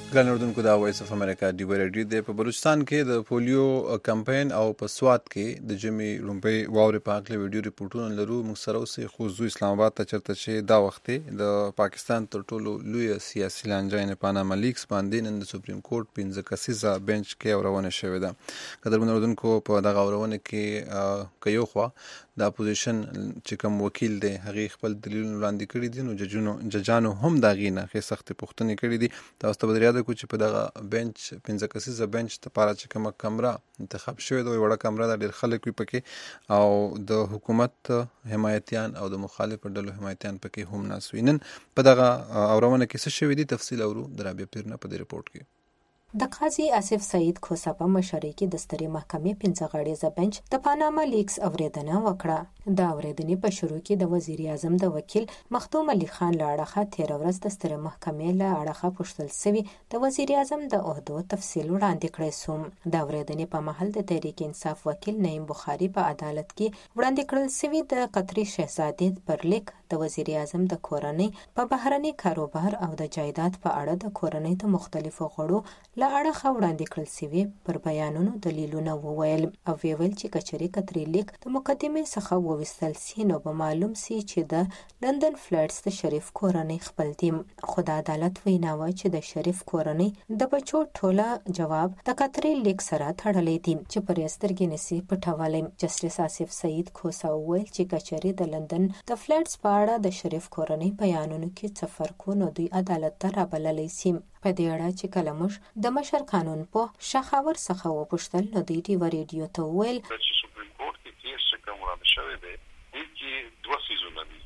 ګران اردوونکو دا وایس اف امریکا ډیو ریډیو دی. په بلوچستان کې د پولیو کمپاین او په سوات کې د جمی لومبۍ واورې په هکله ویډیو ریپورټونه لرو. موږ سره اوسې خو زو اسلام آباد ته چېرته چې دا وخت د پاکستان تر ټولو لویه سیاسي لانجه یعنې پاناما لیکس باندې نن د سپریم کورټ پنځه کسیزه بینچ کې اورونه شوې ده. قدرمن اردوونکو په دغه اورونه کې که یو خوا د اپوزیشن چې کوم وکیل دی هغې خپل دلیلونه وړاندې کړي دي، نو ججونو ججانو هم د هغې نه ښې سختې پوښتنې کړي دي. تاسو ته به در یاده کړو چې په دغه بینچ پنځه کسیزه بینچ دپاره چې کومه کمره انتخاب شوې ده، وړه کمره ده، ډېر خلک وي پکې او د حکومت حمایتیان او د مخالفو ډلو حمایتیان پکې هم ناست وي. نن په دغه اورونه کې څه شوي دي تفصیل اورو د رابعه پیر نه په دې رپورټ کې. د قاضي آصف سعید خوسا په مشرۍ کې د سترې محکمې پنځه غړیزه بنچ د پاناما لیکس اورېدنه وکړه. د اورېدنې په شروع کې د وزیر اعظم د وکیل مختوم علي خان له اړخه تېره ورځ د سترې محکمې له اړخه پوښتل سوي د وزیر اعظم د عهدو تفصیل وړاندې کړی سو. د اورېدنې په مهال د تحریک انصاف وکیل نعیم بخاري په عدالت کې وړاندې کړل سوي د قطري شهزادې پر لیک د وزیر اعظم د کورنۍ په بهرني کاروبار او د جایداد په اړه د کورنۍ د مختلفو غړو له اړخه وړاندې کړل سوي پر بیانونو دلیلونه وویل او ویل چې کچري قطري لیک د مقدمې څخه وویستل سي نو به معلوم سي چې د لندن فلټس د شریف کورنۍ خپل دي. خو د عدالت ویناوه چې د شریف کورنۍ د بچو ټوله جواب د قطري لیک سره تړلی دي چې پر سترګې نسی پټولی. جسټس آصف سعید خوسا وویل چې کچري د لندن د فلټس په اړه د شریف کورنۍ بیانونو کې څه فرق و نو دوی عدالت ته رابللی سي. په دې اړه چې کله موږ د مشر قانون په شخاور څخه وپوښتل نو دوی ډیو ریډیو ته وویل چې سپریم کورټ کې کیس چې کوم وړاندې شوی دی دې کې دوه څیزونه دي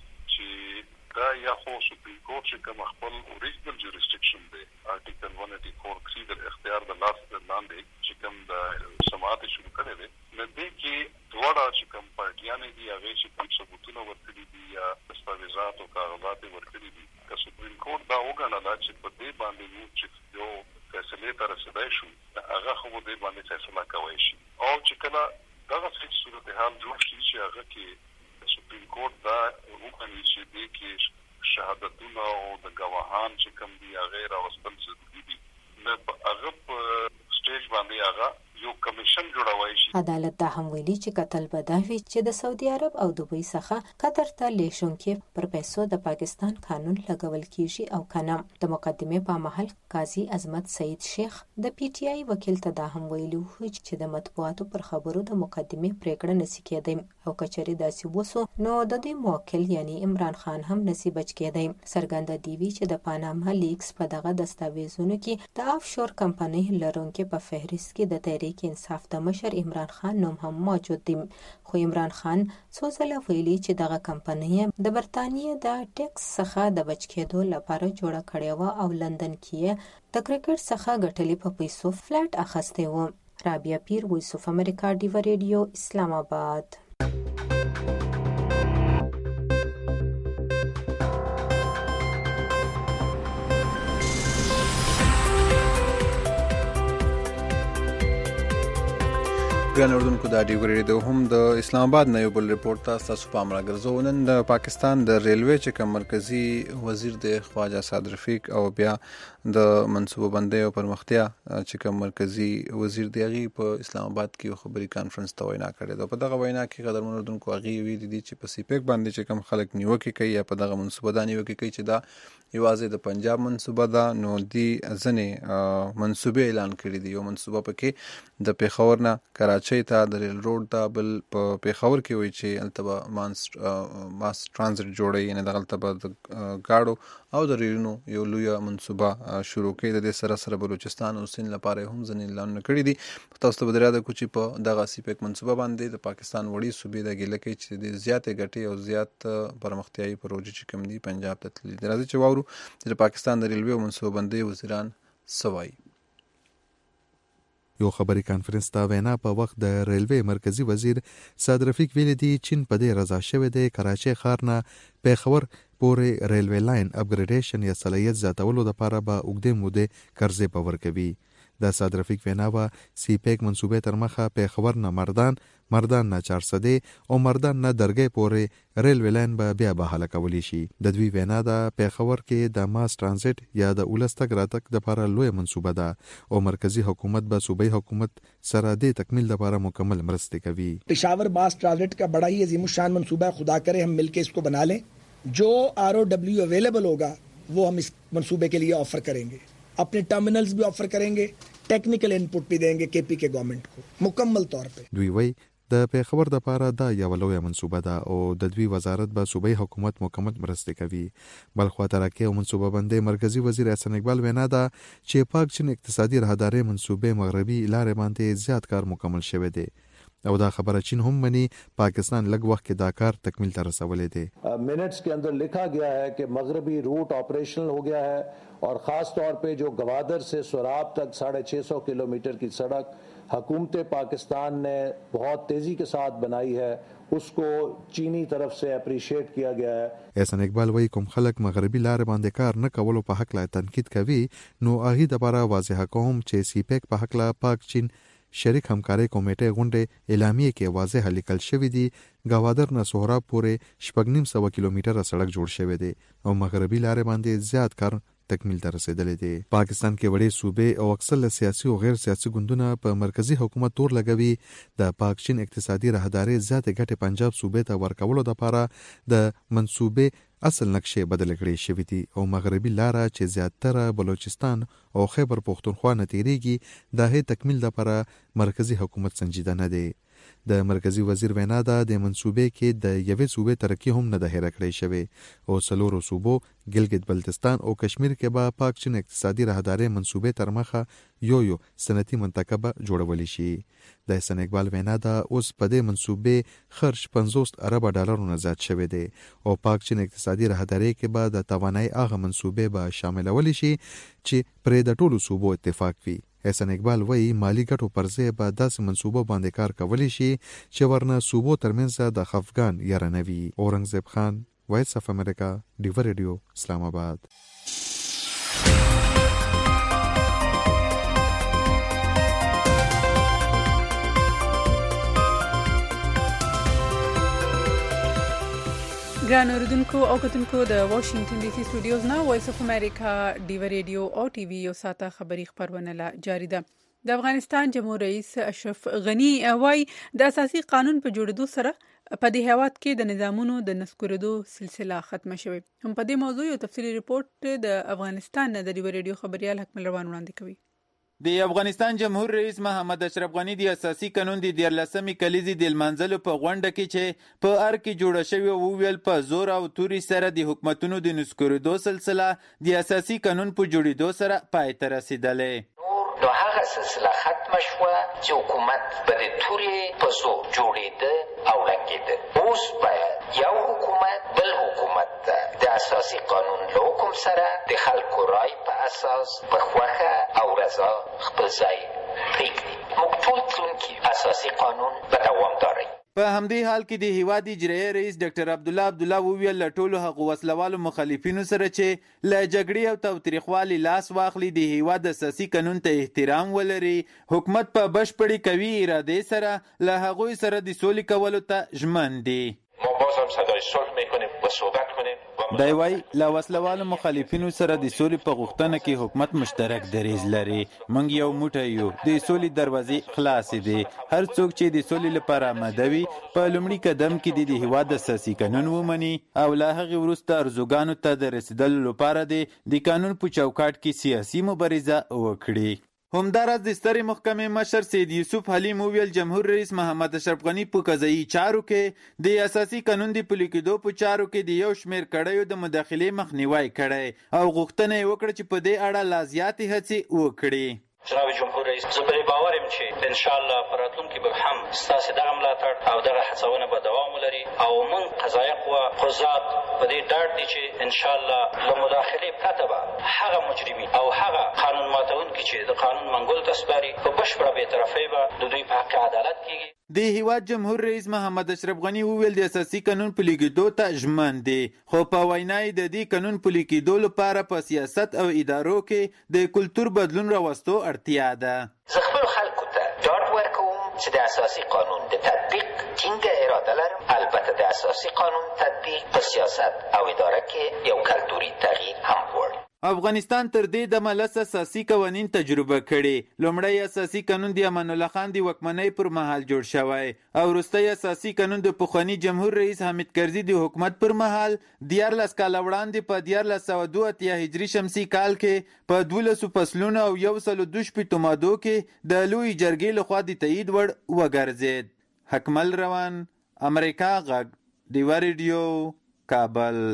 چې دا یا خو سپریم کورټ چې کوم خپل اوریجنل جوریسډکشن دی آرټیکل one eighty-four تhree د اختیار د لاس لاندې چې کوم د سماعت شروع کړی دی نو دې کې دواړه چې کوم پارټیانې دي هغې چې کوم ثبوتونه ورکړي دي یا دستاویزات او کاغذات یې ورکړي دي که سپریم کورټ دا وګڼله چې په دې باندې موږ چې یو فیصلې ته رسېدی شو هغه خو دې باندې فیصله کوی شي او چې کله دغه څه صورتحال جوړ شي چې هغه کې سپریم کورټ دا وګڼي چې دې کې شهادتونه او د ګواهان چې کوم دي هغې راوستل ضروري دي نو هغه په سټیج باندې هغه یو کمیشن جوړوي شي. عدالت دا هم ویلي چې قتل به دا وي چې د سعودي عرب او دوبۍ څخه قطر ته لیږونکي پر پیسو د پاکستان قانون لګول کیږي او کنه. د مقدمې په محل قاضي عظمت سعید شیخ د پی ټی آی وکیل ته دا هم ویلي و چې د مطبوعاتو پر خبرو د مقدمې پریکړه نشي کېدی او کچري داسې وسو نو د دوی موکل یعنی عمران خان هم نشي بچ کېدی. څرګنده دی وی چې د پاناما لیکس په دغه دستاویزونو کې د آف شور کمپنۍ لرونکو په فهرست کې د تحریک انصاف د مشر عمران خان نوم هم موجود دی. خو عمران خان څو ځله ویلي چې دغه کمپنۍ د برتانیې د ټیکس څخه د بچ کېدو لپاره جوړه کړې وه او لندن کې د کرکټ څخه ګټلې په پیسو فلټ اخیستی و. رابعه پیر، وایس اف امریکا ډیو ریډیو، اسلام آباد. ګران اردوونکو دا ډیو ریډیو هم د اسلام آباد نه یو بل رپورټ ته ستاسو پام راګرځو. نن د پاکستان د ریلوې چې کوم مرکزی وزیر د خواجه سعد رفیق او بیا د منصوبه بندۍ او پرمختیا چې کوم مرکزی وزیر دی هغې په اسلام آباد کې یو خبري کانفرنس ته وینا کړې ده. په دغه وینا کې قدرمن اردوونکو هغې ویلي دي چې په سیپیک باندې چې کوم خلک نیوکې کوي یا په دغه منصوبه دا نیوکې کوي چې دا یوازې د پنجاب منصوبه ده نو دی ځینې منصوبې اعلان کړي دي. یو منصوبه پکې د پېښور نه کراچۍ ته د ریل روډ ته، بل په پېښور کې وایي چې هلته به ماس ماس ټرانزټ جوړوي یعنې دغلته به د ګاډو او د ریلونو یو لویه منصوبه شروع کوي. د دې سره سره بلوچستان او سیند لپاره هم ځینې اعلانونه کړي دي. تاسو ته به در یاده کړو چې په دغه سیپیک منصوبه باندې د پاکستان وړې صوبې دا ګیله کوي چې د زیاتې ګټې او زیات پرمختیایي پروژې چې کوم دي پنجاب ته تللي دي. راځئ چې واورو چې د پاکستان د ریلوې او منصوبه بندۍ وزیران څه وایي. یو خبري کانفرنس ته وینا په وخت د ریلوې مرکزی وزیر سعد رفیق ویلي دی چین په دې رضا شوی دی کراچۍ ښار نه پېښور پورې ریلوې لاین اپګریډیشن یا صلاحیت زیاتولو لپاره به اوږدې مودې قرضې به ورکوي. د صادرفیک ویناوه سی پیک منصوبې تر مخه پیښور نه مردان مردان نه چارسدې او مردان نه درګۍ پورې ریل ویلاین به بیا بحاله کولی شي. د دوی وینا ده پیښور کې د ماس ترانزیت یا د ولس تګ راتګ دپاره لویه منصوبه ده او مرکزی حکومت به صوبائی حکومت سره د تکمیل دپاره مکمل مرستې کوي. पेशावर मास ट्रांजिट का बड़ा ही अजीम शान मंसूबा है. खुदा करे हम मिलकर इसको बना लें. जो आर ओ डब्ल्यू अवेलेबल होगा वो हम इस मंसूबे के लिए ऑफर करेंगे. अपने टर्मिनल्स भी ऑफर करेंगे, टेक्निकल इनपुट भी देंगे केपी के गवर्नमेंट को मुकम्मल तौर पे. دوی وایي د پیښور د پاره دا یو لویه منصوبه ده او د دوی وزارت به صوبائی حکومت مکمل مرستې کوي. بل خوا ترکیه او منصوبه بندي مرکزی وزیر احسان اقبال وینا ده چې پاک چین اقتصادي راهداري منصوبه مغربي لارې باندې زیات کار مکمل شوی دی او دا خبره چین هم منی پاکستان لږ وخت کې دا کار تکمیل ته رسولې دی. मिनट्स के अंदर लिखा गया है कि मगरबी रूट ऑपरेशनल हो गया है और ख़ास तौर पे जो गवादर से सोराब तक साढ़े छः सौ किलोमीटर की सड़क हुकूमत पाकिस्तान ने बहुत तेज़ी के साथ बनाई है, उसको चीनी तरफ से अप्रिशिएट किया गया है. احسان اقبال وایي کوم خلک مغربي لارې باندې کار نه کولو په حق لا تنقید کوي نو هغې دپاره واضحه کوم چې سی پیک په حق لا پاک چین شریک همکاري کمیټې غونډې اعلامیه کې واضح لیکل شوی دی. گوادر نه سهراب پورې شپږ نیم سوه کیلومتره سړک جوړ شوی دی او مغربي لارې باندې زیات کار تکمیل ته رسیدلی دی. پاکستان کې وړې صوبې او اکثر سیاسي او غیر سیاسي ګوندونه په مرکزی حکومت تور لګوي د پاک چین اقتصادي راهداري زیاتې ګټې پنجاب صوبې ته ورکولو دپاره د منصوبې اصل نقشې بدل کړې شوې دي او مغربي لاره چې زیاتره بلوچستان او خیبر پختونخوا نه تیریږي د هغې تکمیل دپاره مرکزی حکومت سنجیده نه دی. د مرکزی وزیر وینا ده د منصوبې کې د یوې صوبې ترقي هم نه ده هیره کړی شوې او څلورو صوبو ګلګت بلتستان او کشمیر کې به پاک چین اقتصادي راهداري منصوبې تر مخه یو یو صنعتي منطقه به جوړولی شي. د احسان اقبال وینا ده اوس په دې منصوبې خرج پنځوس اربه ډالرونه زیات شوی دی او پاک چین اقتصادي راهداري کې به د توانایي هغه منصوبې به شاملولی شي چې پرې د ټولو صوبو اتفاق وي. احسان اقبال وایي مالی ګټو پر ځای به داسې منصوبه باندې کار کولی شي چې ورنه صوبو ترمنځ د خفګان یاره نه وي. اورنګزیب خان، وایس اف امریکا، ډیو ریډیو، اسلام آباد. ګران اوریدونکو او کتونکو د واشنگټن ډي سي سټوډیوز نه وایس اف امریکا ډیو ریډیو او ټي وي یو ساته خبري خبرونه لا جاری ده. د افغانستان جمهور رئیس اشرف غنی وايي د اساسي قانون په جوړېدو سره په دې هیواد کې د نظامونو د نسکورېدو سلسله ختمه شوې. هم په دې موضوع یو تفصیلي ریپورت د افغانستان د ډیو ریډیو خبريال حکمل روان وړاندې کوي. د افغانستان جمهور رئیس محمد اشرف غنی د اساسي قانون د دیارلسمې کلیزې د لمانځلو په غونډه کې چې په ار کې جوړه شوې وویل په زور او توري سره د حکومتونو د نسکورېدو سلسله د اساسي قانون په جوړېدو سره پای ته رسیدلې. نو هغه سلسله ختمه شوه چې حکومت به د تورې په زور جوړېده او ړنګېده. اوس باید یو حکومت بل حکومت ته د اساسي قانون له حکم سره د خلکو رای په اساس په خوښه او رضا خپل ځای پرېږدي. موږ ټول تلونکي اساسي قانون به دوامداره وي. په همدې حال کې د هیواد اجرایي رئیس ډاکټر عبدالله عبدالله وویل له ټولو هغو وسلوالو مخالفینو سره چې له جګړې او تاوتریخوالي لاس واخلي د هیواد اساسي قانون ته احترام ولري، حکومت په بشپړې قوي ارادې سره له هغوی سره د سولې کولو ته ژمن دي. ما باز هم صدای صلح میکنیم و صحبت کنیم. دی وایي له وسلوالو مخالفینو سره د سولې په غوښتنه کې حکومت مشترک دریځ لري. موږ یو موټی یو، د سولې دروازې خلاصې دي. هر څوک چې د سولې لپاره آماده وي په لومړي قدم کې د هیواد اساسي قانون ومني او له هغې وروسته ارزوګانو ته د رسیدلو لپاره د قانون په چوکاټ کې سیاسي مبارزه وکړي. همداراز د سترې محکمې مشر سید یوسف حلیم وویل جمهور رئیس محمد اشرف غنی په قضایي چارو کې د اساسي قانون د پلي کېدو په چارو کې د یو شمېر کړیو د مداخلې مخنیوی کړی او غوښتنه یې وکړه چې په دې اړه لا زیاتې هڅې وکړي. جناب جمهور رئیس، زه پرې باور یم چې ان شاء الله په راتلونکي به هم ستاسې دغه ملاتړ او دغه هڅونه به دوام ولري او موږ قضایه قوه قضات په دې ډاډ دي چې ان شاء الله له مداخلې پرته به هغه مجرمین او هغه قانون ماتونکي چې د قانون منګول ته سپاري په بشپړه بېطرفۍ به د دوی په حق عدالت کېږي. د هیواد جمهور رئیس محمد اشرف غنی وویل د اساسي قانون پلي کېدو ته ژمن دی، خو په وینا یې د دې قانون پلي کېدو لپاره په سیاست او ادارو کې د کلتور بدلون راوستو اړتیا ده. زه خپلو خلکو ته ډاډ ورکوم چې د اساسي قانون د تطبیق ټینګه اراده لرم. البته د اساسي قانون تطبیق په سیاست او اداره کې یو کلتوري تغییر هم غواړي. افغانستان تر دې دمه لس اساسي قوانین تجربه کړي. لومړی اساسي قانون د امان الله خان د واکمنۍ پر مهال جوړ شوی او وروستی اساسي قانون د پخواني جمهور رئیس حامد کرزي د حکومت پر مهال دیارلس کاله وړاندې په دیارلس سوه دوه اتیا هجري شمسي کال کې په دولسو فصلونو او یو سلو دوه شپېتو مادو کې د لویې جرګې لخوا د تایید وړ وګرځېد. حکمل روان، امریکا غږ، ډیوه ریډیو، کابل.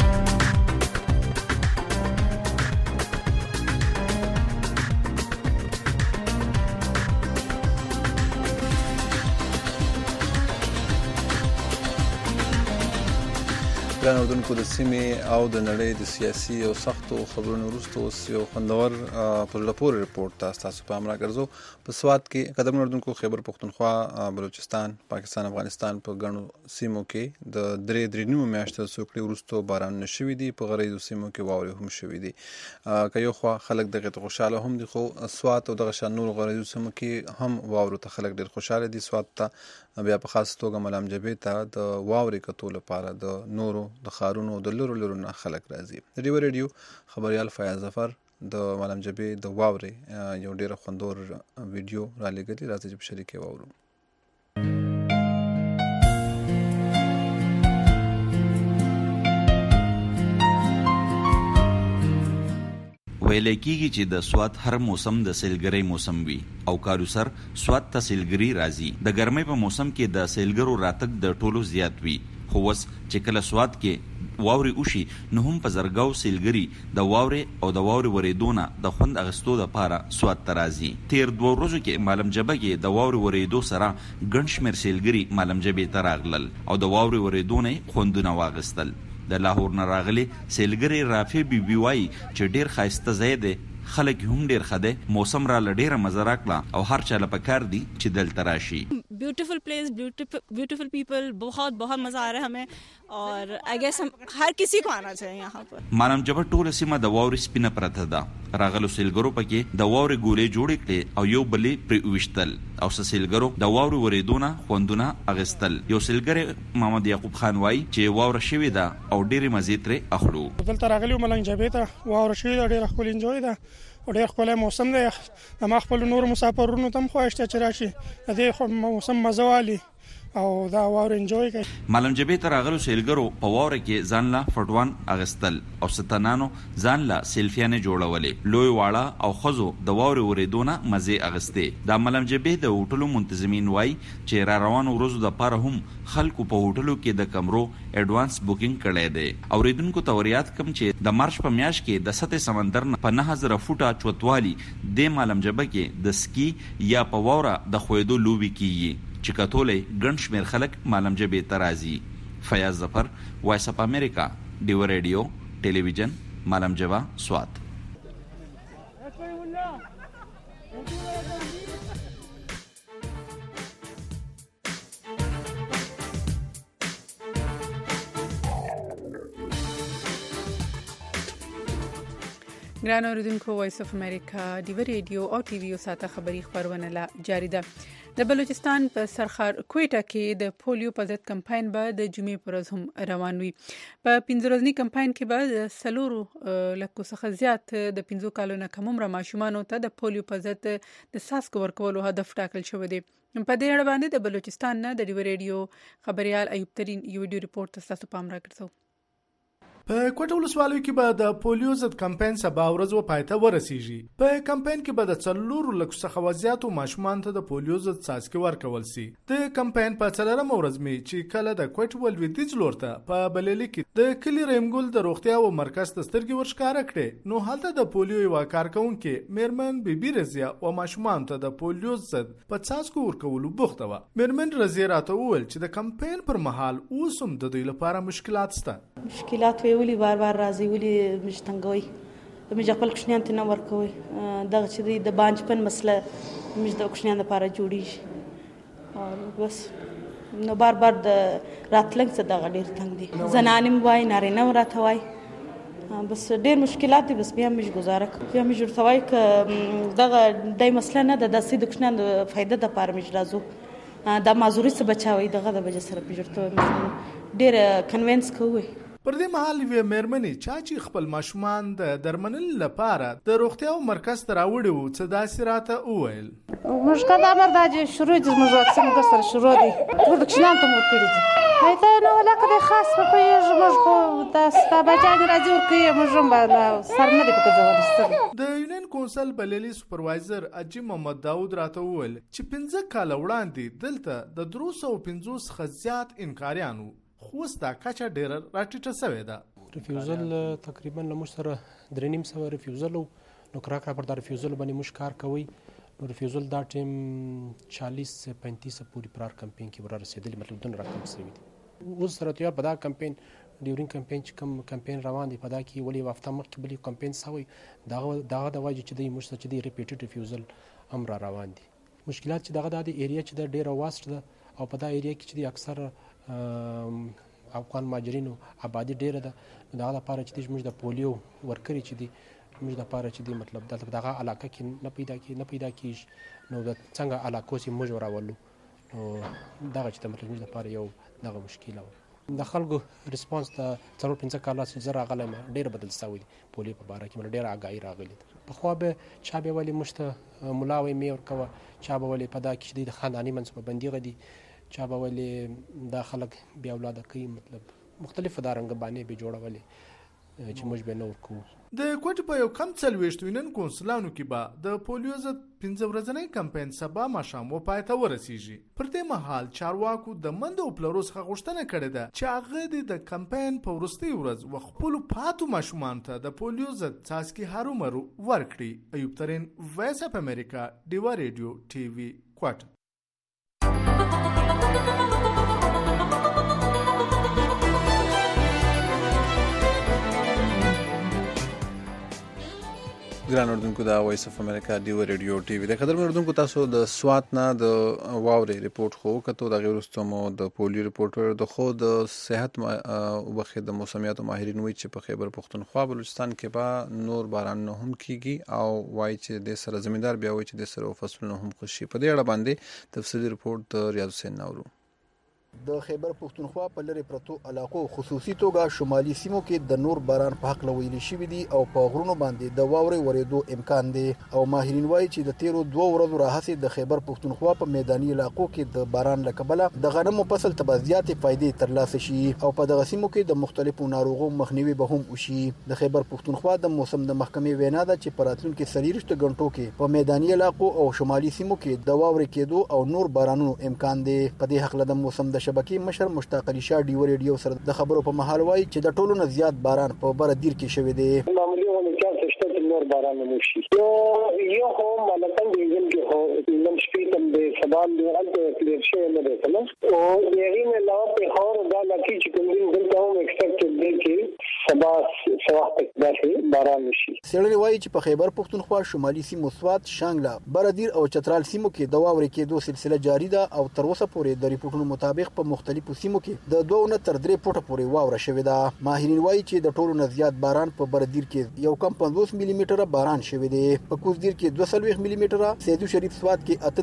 ګران اردوونکو، د سیمې او د نړۍ د سیاسي او سختو خبرونو وروسته اوس یو خوندور په زړه پورې رپورټ ته ستاسو پام راګرځو. په سوات کې قدم اردوونکو خیبر پښتونخوا، بلوچستان، پاکستان، افغانستان په ګڼو سیمو کې د درې درې نیمو میاشتو څوکړې وروسته بارانونه شوي دي. په غریزو سیمو کې واورې هم شوي دي. که یو خوا خلک دغې ته خوشحاله هم دي، خو سوات او دغه شان نورو غریزو سیمو کې هم واورو ته خلک ډېر خوشحاله دي. سوات ته بیا په خاص توګه ملام جبې ته د واورې کتو لپاره د نورو د ښارونو د لرو لرو نه خلک راځي. د ډیوه ریډیو خبریال فیاض ظفر د ملام جبې د واورې یو ډېر خوندور ویډیو را لېږلي، راځي چې په شریکې واورو. ویل کېږي چې د سوات هر موسم د سیلګرۍ موسم وي او کاروسر سوات ته سیلګري راځي. د ګرمۍ په موسم کې د سیلګرو راتګ د ټولو زیات وي، خو اوس چې کله سوات کې واورې وشي نو هم په زرګاو سیلګري د واورې او د واورې ورېدو نه د خوند اخیستو دپاره سوات ته راځي. تیر دوه ورځو کې مالم جبه کې د واورې ورېدو سره ګڼ شمېر سیلګري مالم جبې ته راغلل او د واورې ورېدو نه یې خوندونه واخیستل. د لاهور نه راغلي سیلګري رافع بي بي وایي چې ډېر ښایسته ځای دی، خلک هم ډېر ښه دی، موسم را له ډېره مزه راکړه او هر چا له پکار دي چې دلته راشي. ब्यूटीफुल प्लेस, ब्यूटीफुल पीपल, बहुत बहुत मजा आ रहा है हमें और आई गेस हम हर किसी को आना चाहिए यहाँ पर. مانم جبه ټوله سیمه د واورې سپینه پرته ده. راغلو سیلګرو پکې د واورې ګولې جوړې کړې او یو بلې پرې وویشتل او څه سیلګرو د واورې ورېدو نه خوندونه اخیستل. یو سیلګر محمد یعقوب خان وایي چې واوره شوې ده او ډېرې مزې ترې اخلو. دلته راغلي ملنګ جبې ته واوره شوې ده، ډېره ښکلې انجوی ده او ډېر ښکلی موسم دی. د ما خپلو نورو مسافرونو ته هم خواهش ته چې راشي د دې موسم مزه والي او دا واوره انجوی کوي. مالم جبې ته راغلو سیلګرو په واوره کې ځان له فټوان اغستل او ستنانو ځان له سیلفیانې جوړولې. لوی واړه او ښځو د واورې ورېدو نه مزې اغستې. دا مالم جبې د هوټلو منتظمین وایي چې را روانو ورځو دپاره هم خلکو په هوټلو کې د کمرو اډوانس بوکینګ کړی دی. اورېدونکو ته ور یاد کړم چې د مارچ په میاشت کې د سطح سمندر نه په نهه زره فوټه چوتوالي د مالم جبه کې د سکی یا په واوره د ښویېدو لوبې کیږي چې کتولی ګڼ شمېر خلک مالم جبې ته راځي. فیاض ظفر، وایس اف امریکا، ډیوه ریډیو، ټلویزیون، مالم جبه، سوات. ګران اوریدونکو، وایس اف امریکا ډیوه ریډیو او ټي وي ساته خبري خبرونه لا جاری ده. د بلوچستان په سرخار کوټه کې د پولیو په ضد کمپاین به د جمعې پر ورځ هم روان وي. په پنځه ورځني کمپاین کې به د سلورو لکو څخه زیات د پنځو کالو نه کم عمره ماشومانو ته د پولیو په ضد د څاڅکو ورکولو هدف ټاکل شوی دی. په دې اړه باندې د بلوچستان نه د ډیوه ریډیو خبريال ایوب ترين یو ویډیو ریپورت تاسو پام راکړو. په کوټه ولسوالۍ کې به د پولیو ضد کمپاین سبا ورځ و پای ته ورسیږي. په کمپاین کې به د څلورو لکو څخه زیاتو ماشومانو ته د پولیو ضد څاڅکي ورکول شي. د کمپاین په څلورمه ورځ می چې کله د کوټه ولویدیځ لور ته په بللي کې د کلی ریمګل د روغتیا او مرکز ته سترګې ورښکاره کړې، نو هلته د پولیو یو کارکونکې میرمن بیبي رضیا او ماشومانو ته د پولیو ضد په څاڅکو ورکولو بوخته وه. میرمن رضیا راته وویل چې د کمپاین پر مهال اوس هم د دوی لپاره مشکلات شته. مشکلات ویولي بار بار راځي، ولي موږ تنګوي، موږ خپل کوچنیان ته نه ورکوي. دغه چې د بانجپن مسله موږ د کوچنیانو لپاره جوړیږي او بس نو بار بار د راتلنګ څخه دغه ډېر تنګ دي. زنانې م وایي، نارینه م راته وایي، بس ډېر مشکلات دي. بس بیا موږ ګزاره کوو، بیا موږ ورته وایي که دغه دی مسله نه ده، داسې د کوچنیانو د فایده دپاره موږ راځو، دا معذوري څه بچاوي، دغه د وجې سره موږ ورته ډېر کنوینس کوو. پر دې مهال یوې مېرمنې چا چې خپل ماشومان د درملنې لپاره د روغتیا او مرکز ته راوړي وو څه داسې راته وویل. موږ که دا امر دا چې شروع دي، زموږ واکسین موږ سره شروع دي، ټول کوچنیانو ته مو ورکړي دي. هایته نو لکه دی خاص په پوهېږو، موږ خو دا بچیانې راځي ورکوي، موږ هم به سر نه دی پکې ځولی سترګې. د یونین کونسل بللي سوپروایزر اجي محمد داود راته وویل چې پنځه کاله وړاندې دلته د درو سوو پنځوس څخه زیات انکاریان وو، خو اوس دا کچه ډېره راټیټه سوې ده. ریفیوزل تقریبا له موږ سره درې نیم سوه ریفیوزل و، نو کراک راپر دا ریفیوزل باندې موږ کار کوئ. نو ریفیوزل دا ټیم چالیس پینتیس پورې پر هر کمپین کې ورا رسېدلي، مطلب دونه راکم سوي دي. اوس سره تیار په دا کمپین ډیورینګ کمپین چې کوم کمپین روان دی په دا کې ولې یو هفته مخکې بلې کمپین سوی، دغه دغه د وجې چې دی موږ سره چې دی ریپیټډ ریفیوزل هم را روان دي. مشکلات چې دغه د ایریا چې د ډېره واسټ ده او په دا ایریا کې چې دی اکثر افغان مهاجرینو آبادی ډیره ده، نو دغه لپاره چې موږ د پولیو ورکړي چې دي موږ لپاره چې دي مطلب دغه علاقه کې نه پیدا کی نه پیدا کیږي، نو د څنګه علاقو چې موږ راولو، نو دغه چې مطلب موږ لپاره یو دغه مشکل و. د خلکو ریسپانس د څلور پنځه کاله چې زه راغلی یم ډېر بدل شوی دی. پولیو په باره کې مله ډېره اګاهي راغلې ده. پخوا به چا به ولې موږ ته ملا وایي مې ورکوه، چا به ولې په دا کې چې د خانداني منصوبه بندي غدي، چا به ولې دا خلک بیا اولاده کوي، مطلب مختلف دا رنګ باندې به جوړولې چې موږ به نه ورکوو. د کوټې په یو کم څلوېښت یونین کونسلانو کې به د پولیو ضد پنځه ورځنی کمپاین سبا ماښام و پای ته ورسیږي. پر دې مهال چارواکو د میندو او پلرو څخه غوښتنه کړې ده چې هغه دې د کمپاین په وروستۍ ورځ و خپلو پاتو ماشومانو ته د پولیو ضد څاڅکي هرومرو ورکړي. ایوب ترین، وایس اف امریکا، ډیوا ریډیو ټي وي، کوټه. ګران اردوونکو د وایس اف امریکا ډیو ریډیو ټي وي د قدر اردوونکو تاسو د سوات نه د واورې ریپورت خو کتو د غیرستو مو د پولیو ریپورټر د خو د صحت او بخې د موسمیات ماهرین وی چې په خیبر پختونخوا بلوچستان کې با نور باران نه هم کیږي او وای چې د سره زمیندار بیا وای چې د سره فصلونه هم خوشي. په دې اړه باندې تفصیلی ریپورت د ریاض حسین نورو. د خیبر پختونخوا په لری پرتو علاقو خصوصي توګه شمالي سیمو کې د نور باران په حق لویل شوې دي او په غرونو باندې د واورې ورېدو امکان دی او ماهرین وایي چې د تیرو دوه ورځو راهیسې د خیبر پختونخوا په میداني علاقو کې د باران له کبله د غنمو فصل ته زیاتې فائدې ترلاسه شي او په دغه سیمو کې د مختلفو ناروغو مخنیوي به هم وشي. د خیبر پختونخوا د موسم د محکمې وینا ده چې په راتلونکو څلوېښت غنټو کې په میداني علاقو او شمالي سیمو کې د واورې کېدو او نور بارانونو امکان دی. په دې حق له د موسم د شبکې مشر مشتاق علي شاه ډیو ریډیو سره د خبرو په محل وایي چې د ټولو نه زیات باران په بر دیر کې شوی دی. معمولی ونه چې شته نور باران نه شي یو یو خو ملتن دیږي چې هو نن شپې تم د سبان دی راځي کلیر شي نه ده کنه او یې نه لا په هور دا لکه چې کوم دین دلته هم ایکسپیکټډ دی چې سبا سوخت داسې باران شي. سړی وایي چې په خیبر پختونخوا شمالي سیمو سوات شانګلا بردیر او چترال سیمو کې د واورې کېدو سلسله جاری ده او تر اوسه پورې د ریپورتونو مطابق په مختلفو سیمو کې د دوه نه تر درې فوټه پورې واوره شوې ده. ماهرین وایي چې د ټولو نه زیات باران په بردیر کې یو کم پنځوس ملي میټره باران شوی دی، په کوزدیر کې دوه سلويخ ملي میټره، سیدو شریف سوات کې اته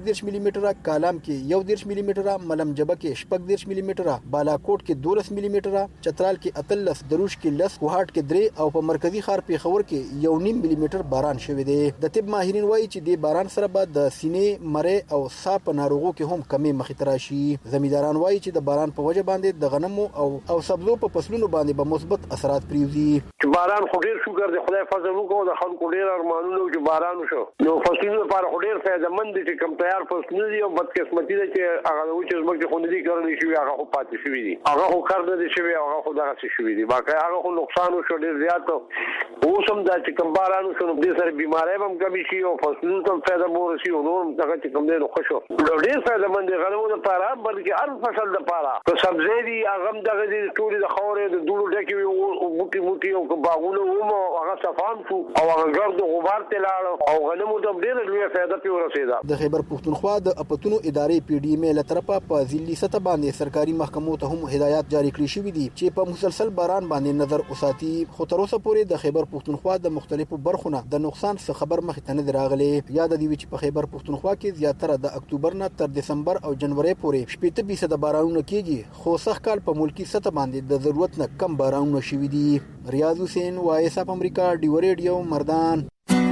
دېرش ملي میټره، کالام کې یو دېرش ملي میټره، ملم جبه کې شپږ دېرش ملي میټره، بالاکوټ کې دولس ملي میټره، چترال کې اتلس، دروش کې لس، کوهاټ کې درې او په مرکزی ښار پیښور کې یو نیم ملي میټر باران شوی دی. د طب ماهرین وایي چې د باران سره به د سینې، مرې او ساه په ناروغو کې هم کمی مخې ته راشي. زمینداران وایي چې د باران په وجه باندې د غنمو او او سبزو په فصلونو باندې به مثبت اثرات پریوزي. باران خو ډیر شکر دی، خدای فضل وکړو، د خلکو ډیر ارمانونه چې باران وشو، نو فصلونو لپاره خو ډیر فایدهمند دي چې کم تیار فصلونه دي او بدقسمتي ده چې هغه د وچې ځمکې خو نه دي کرلې شوي، هغه خو پاتې شوي دي، هغه خو کار نه دي شوي، هغه خو دغسې شوي دي، باقي هغه خو نقصان وشو ډیر زیات. اوس هم دا چې کم باران وشو نو دې سره بیمارۍ به هم کمې شي او فصلونو ته هم فایده به ورسي او نور هم دغه چې کم دی نو ښه شو، ډیر فایدهمند دی غنمو لپاره، بلکې هر فصل لپاره. که سبزۍ دي هغه هم دغه دي ټولې د خاورې د دوړو ډکې وي او بوټي بوټي او که باغونه وم هغه صفان شو او هغه ګرد غبار ته لاړ او غنمو ته ډېره لویه فایده پرې ورسېده. د خیبر پښتونخوا د اپتونو ادارې پی ډي ایم له طرفه په ضلعي سطح باندې سرکاري محکمو ته هم هدایات جاری کړي شوي دي چې په مسلسل باران باندې نظر وساتي. خو تر اوسه پورې د خیبر پښتونخوا د مختلفو برخو نه د نقصان څخه خبر مخې ته نه دی راغلی. یاد دی چې په خیبر پښتونخوا کې زیاتره د اکتوبر نه تر دسمبر او جنوري پورې شپږ فیصد بارانونه کېږي، خو سږ کال په ملکی سطح باندې د ضرورت نه کم بارانونه شوي دي. ریاض حسین، وایس اف امریکا، ډیو ریډیو، مردان.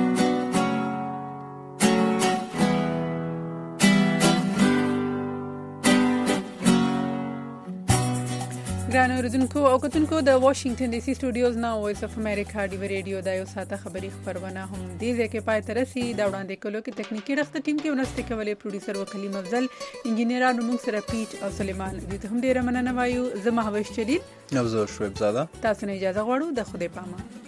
ګران اوریدونکو او کتونکو، د واشنگټن ډي سي سټوډیوز نه وایس اف امریکا ډیو ریډیو د یو ساعته خبري خبرونه هم دې ځکه پای ته رسي. دا وړاندې کولو کې تکنیکی رخت ټیم کې ونسته کولې پروډوسر وکلیم افضل، انجینرانو موږ سره پیټ او سلیمان. دې ته هم ډیره مننه وایو. زه مهوش جلیل، نو زه شعیب زاده، تاسو نه اجازه غواړو. د خدای پامان.